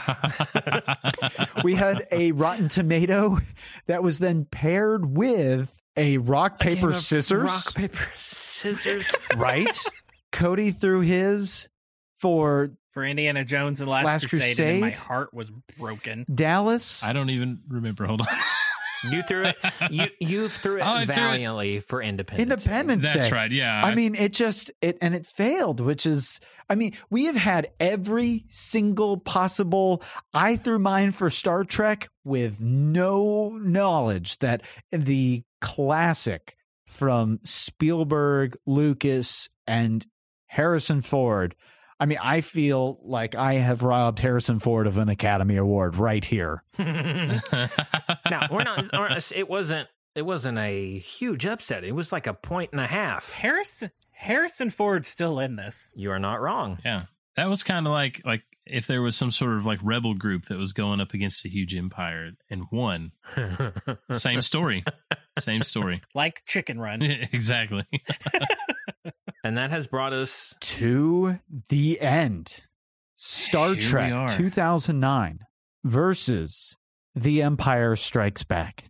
We had a Rotten Tomato that was then paired with a rock, paper, scissors. Rock, paper, scissors. Right? Cody threw his for Indiana Jones and Last Crusade, and my heart was broken. Dallas. I don't even remember. Hold on. You threw it. You threw it valiantly for Independence Day. That's right. Yeah. I mean, it failed, which is, I mean, we have had every single possible. I threw mine for Star Trek with no knowledge that the classic from Spielberg, Lucas, and Harrison Ford. I mean, I feel like I have robbed Harrison Ford of an Academy Award right here. No, we're not. It wasn't a huge upset. It was like a 1.5. Harrison Ford's still in this. You are not wrong. Yeah, that was kind of like if there was some sort of like rebel group that was going up against a huge empire and won. Same story. Same story. Like Chicken Run. Exactly. And that has brought us to the end. Star Trek 2009 versus The Empire Strikes Back.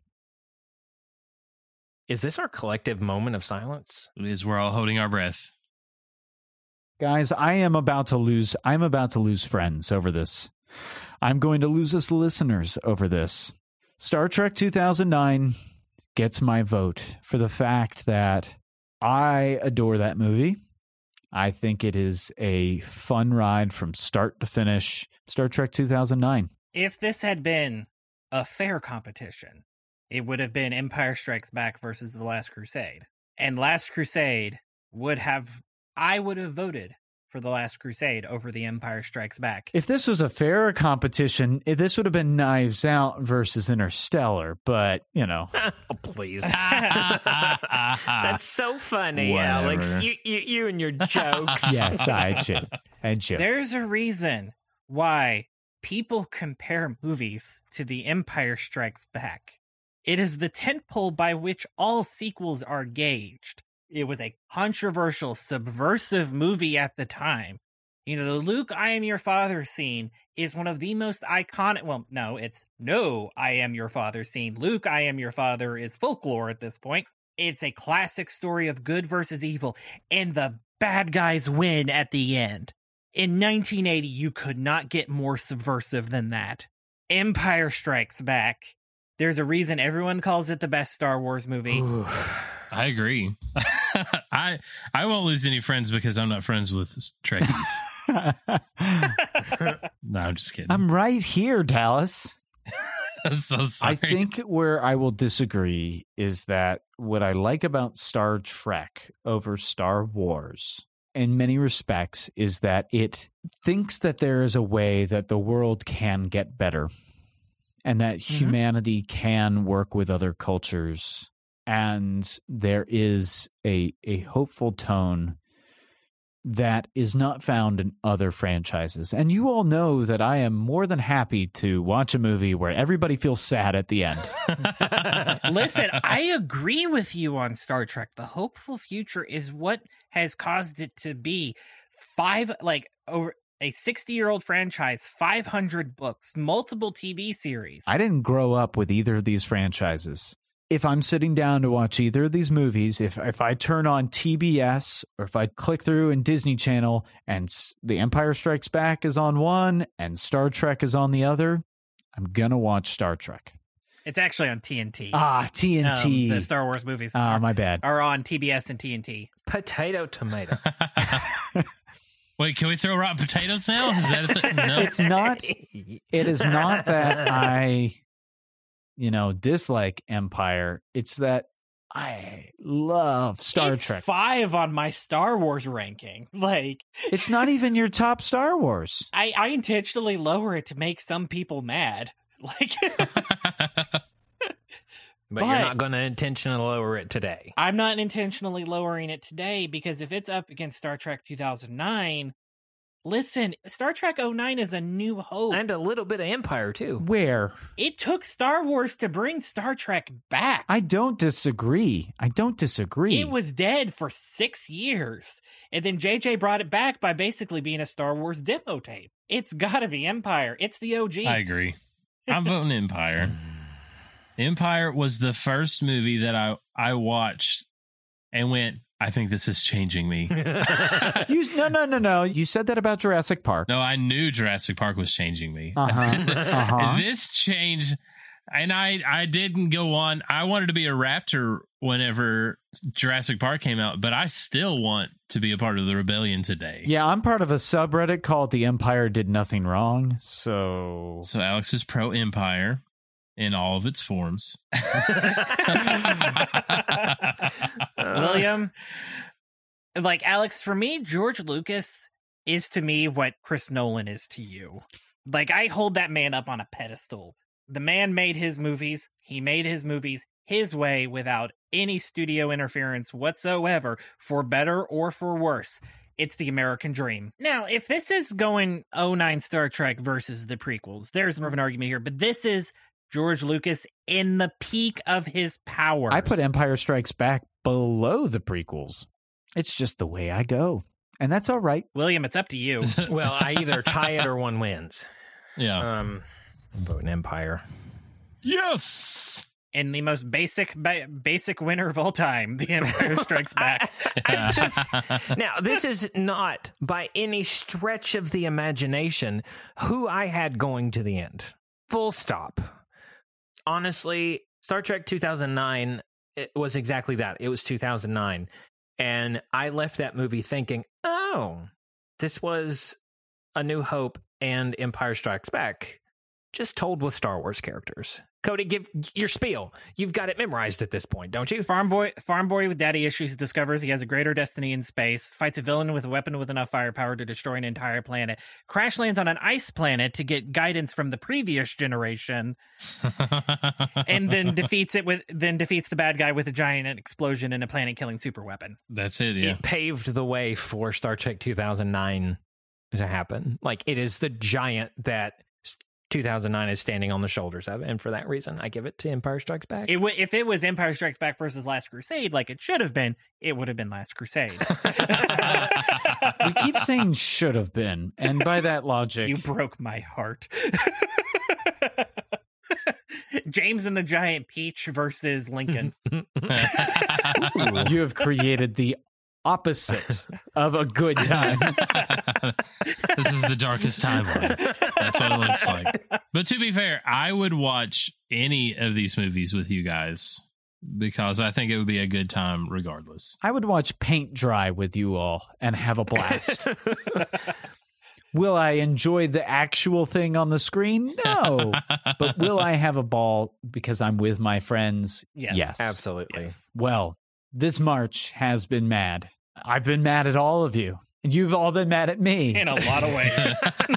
Is this our collective moment of silence? It is. We're all holding our breath. Guys, I'm about to lose friends over this. I'm going to lose us listeners over this. Star Trek 2009 gets my vote for the fact that I adore that movie. I think it is a fun ride from start to finish. Star Trek 2009. If this had been a fair competition, it would have been Empire Strikes Back versus The Last Crusade. And Last Crusade I would have voted for The Last Crusade over The Empire Strikes Back. If this was a fair competition, this would have been Knives Out versus Interstellar, but, you know. Oh, please. That's so funny, Whatever. Alex. You and your jokes. Yes, I joke. There's a reason why people compare movies to The Empire Strikes Back. It is the tentpole by which all sequels are gauged. It was a controversial, subversive movie at the time. You know, the Luke, I am your father scene is one of the most iconic. Well, no, it's no, I am your father scene. Luke, I am your father is folklore at this point. It's a classic story of good versus evil, and the bad guys win at the end. In 1980, you could not get more subversive than that. Empire Strikes Back. There's a reason everyone calls it the best Star Wars movie. I agree. I won't lose any friends because I'm not friends with Trekkies. No, I'm just kidding. I'm right here, Dallas. I'm so sorry. I think where I will disagree is that what I like about Star Trek over Star Wars in many respects is that it thinks that there is a way that the world can get better and that humanity can work with other cultures. And there is a hopeful tone that is not found in other franchises. And you all know that I am more than happy to watch a movie where everybody feels sad at the end. Listen, I agree with you on Star Trek. The hopeful future is what has caused it to be over a 60-year-old franchise, 500 books, multiple TV series. I didn't grow up with either of these franchises. If I'm sitting down to watch either of these movies, if I turn on TBS or if I click through in Disney Channel and The Empire Strikes Back is on one and Star Trek is on the other, I'm going to watch Star Trek. It's actually on TNT. TNT. The Star Wars movies my bad. are on TBS and TNT. Potato, tomato. Wait, can we throw rotten potatoes now? Is that a thing? No. It's not. It is not that I, dislike Empire. It's that I love Star Trek. 5 on my Star Wars ranking. Like, it's not even your top Star Wars. I intentionally lower it to make some people mad. Like, but you're not going to intentionally lower it today. I'm not intentionally lowering it today because if it's up against Star Trek 2009, listen, Star Trek 09 is a new hope. And a little bit of Empire, too. Where? It took Star Wars to bring Star Trek back. I don't disagree. It was dead for 6 years. And then JJ brought it back by basically being a Star Wars demo tape. It's got to be Empire. It's the OG. I agree. I'm voting Empire. Empire was the first movie that I watched and went, I think this is changing me. No. You said that about Jurassic Park. No, I knew Jurassic Park was changing me. This changed, and I didn't go on. I wanted to be a Raptor whenever Jurassic Park came out, but I still want to be a part of the rebellion today. Yeah, I'm part of a subreddit called The Empire Did Nothing Wrong. So Alex is pro Empire in all of its forms. William, like Alex, for me, George Lucas is to me what Chris Nolan is to you. Like, I hold that man up on a pedestal. The man made his movies. He made his movies his way without any studio interference whatsoever, for better or for worse. It's the American dream. Now, if this is going 09 Star Trek versus the prequels, there's more of an argument here, but this is George Lucas in the peak of his powers. I put Empire Strikes Back below the prequels. It's just the way I go. And that's all right. William, it's up to you. Well, I either tie it or one wins. Yeah. I'm voting Empire. Yes! And the most basic winner of all time, The Empire Strikes Back. Now, this is not by any stretch of the imagination who I had going to the end. Full stop. Honestly, Star Trek 2009, it was exactly that. It was 2009. And I left that movie thinking, oh, this was A New Hope and Empire Strikes Back, just told with Star Wars characters. Cody, give your spiel. You've got it memorized at this point, don't you? Farm boy with daddy issues discovers he has a greater destiny in space, fights a villain with a weapon with enough firepower to destroy an entire planet, crash lands on an ice planet to get guidance from the previous generation, and then defeats the bad guy with a giant explosion and a planet-killing super weapon. That's it, yeah. It paved the way for Star Trek 2009 to happen. Like, it is the giant that 2009 is standing on the shoulders of, and for that reason, I give it to Empire Strikes Back. If it was Empire Strikes Back versus Last Crusade, like it should have been, it would have been Last Crusade. We keep saying should have been, and by that logic, you broke my heart. James and the Giant Peach versus Lincoln. You have created the opposite of a good time. This is the darkest timeline. That's what it looks like. But to be fair, I would watch any of these movies with you guys because I think it would be a good time regardless. I would watch paint dry with you all and have a blast. Will I enjoy the actual thing on the screen? No. But will I have a ball because I'm with my friends? Yes. Absolutely. Yes. Well, this March has been mad. I've been mad at all of you. And you've all been mad at me. In a lot of ways.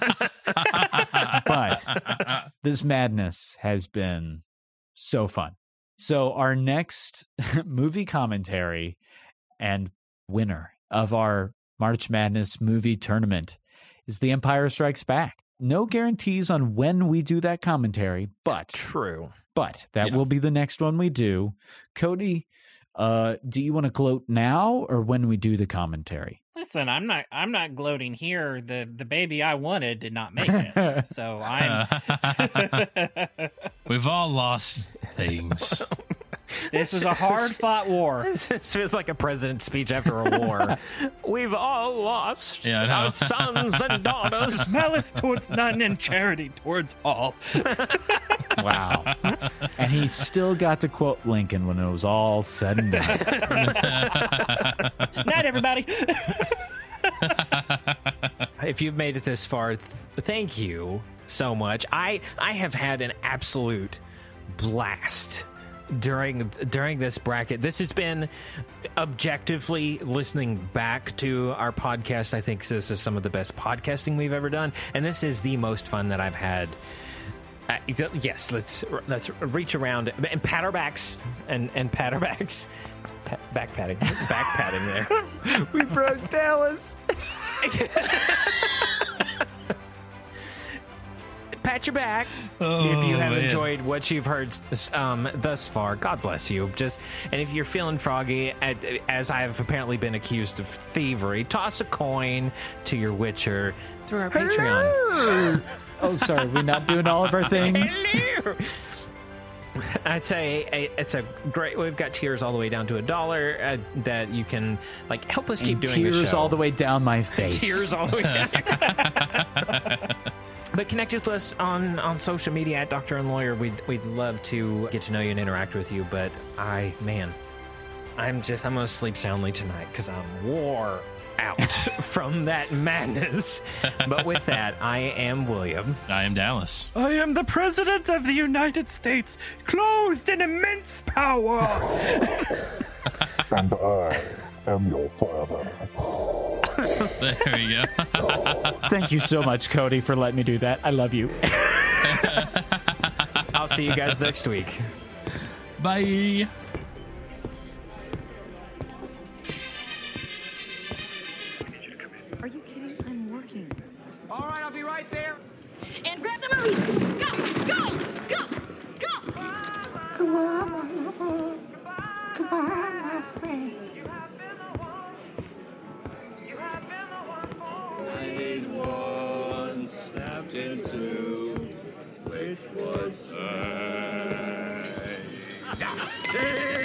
But this madness has been so fun. So our next movie commentary and winner of our March Madness movie tournament is The Empire Strikes Back. No guarantees on when we do that commentary, but true. But that will be the next one we do. Cody, do you want to gloat now or when we do the commentary? Listen, I'm not gloating here. The baby I wanted did not make it. So I'm We've all lost things. This was a hard-fought war. This feels like a president's speech after a war. We've all lost our sons and daughters. Malice towards none and charity towards all. Wow. And he still got to quote Lincoln when it was all said and done. night, everybody. If you've made it this far, thank you so much. I have had an absolute blast during this bracket. This has been, objectively, listening back to our podcast, I think this is some of the best podcasting we've ever done, and this is the most fun that I've had. Yes, let's reach around and pat our backs and pat our backs. Back patting there. We broke Dallas. Pat your back if you have enjoyed what you've heard thus far. God bless you. And if you're feeling froggy, as I have apparently been accused of thievery, toss a coin to your Witcher through our Patreon. Oh, sorry, we're not doing all of our things. Hello. I'd say it's a great. We've got tiers all the way down to $1 that you can help us keep doing the show. Tears all the way down my face. Tears all the way down. But connect with us on social media at Doctor and Lawyer. We'd love to get to know you and interact with you. But I'm gonna sleep soundly tonight because I'm wore out from that madness. But with that, I am William. I am Dallas. I am the President of the United States, clothed in immense power. And I am your father. There we go. Thank you so much, Cody, for letting me do that. I love you. I'll see you guys next week. Bye. Are you kidding? I'm working. All right, I'll be right there. And grab the movie. Go, go, go, go. Goodbye, my lover. Goodbye, my friend. One snapped into, which was say.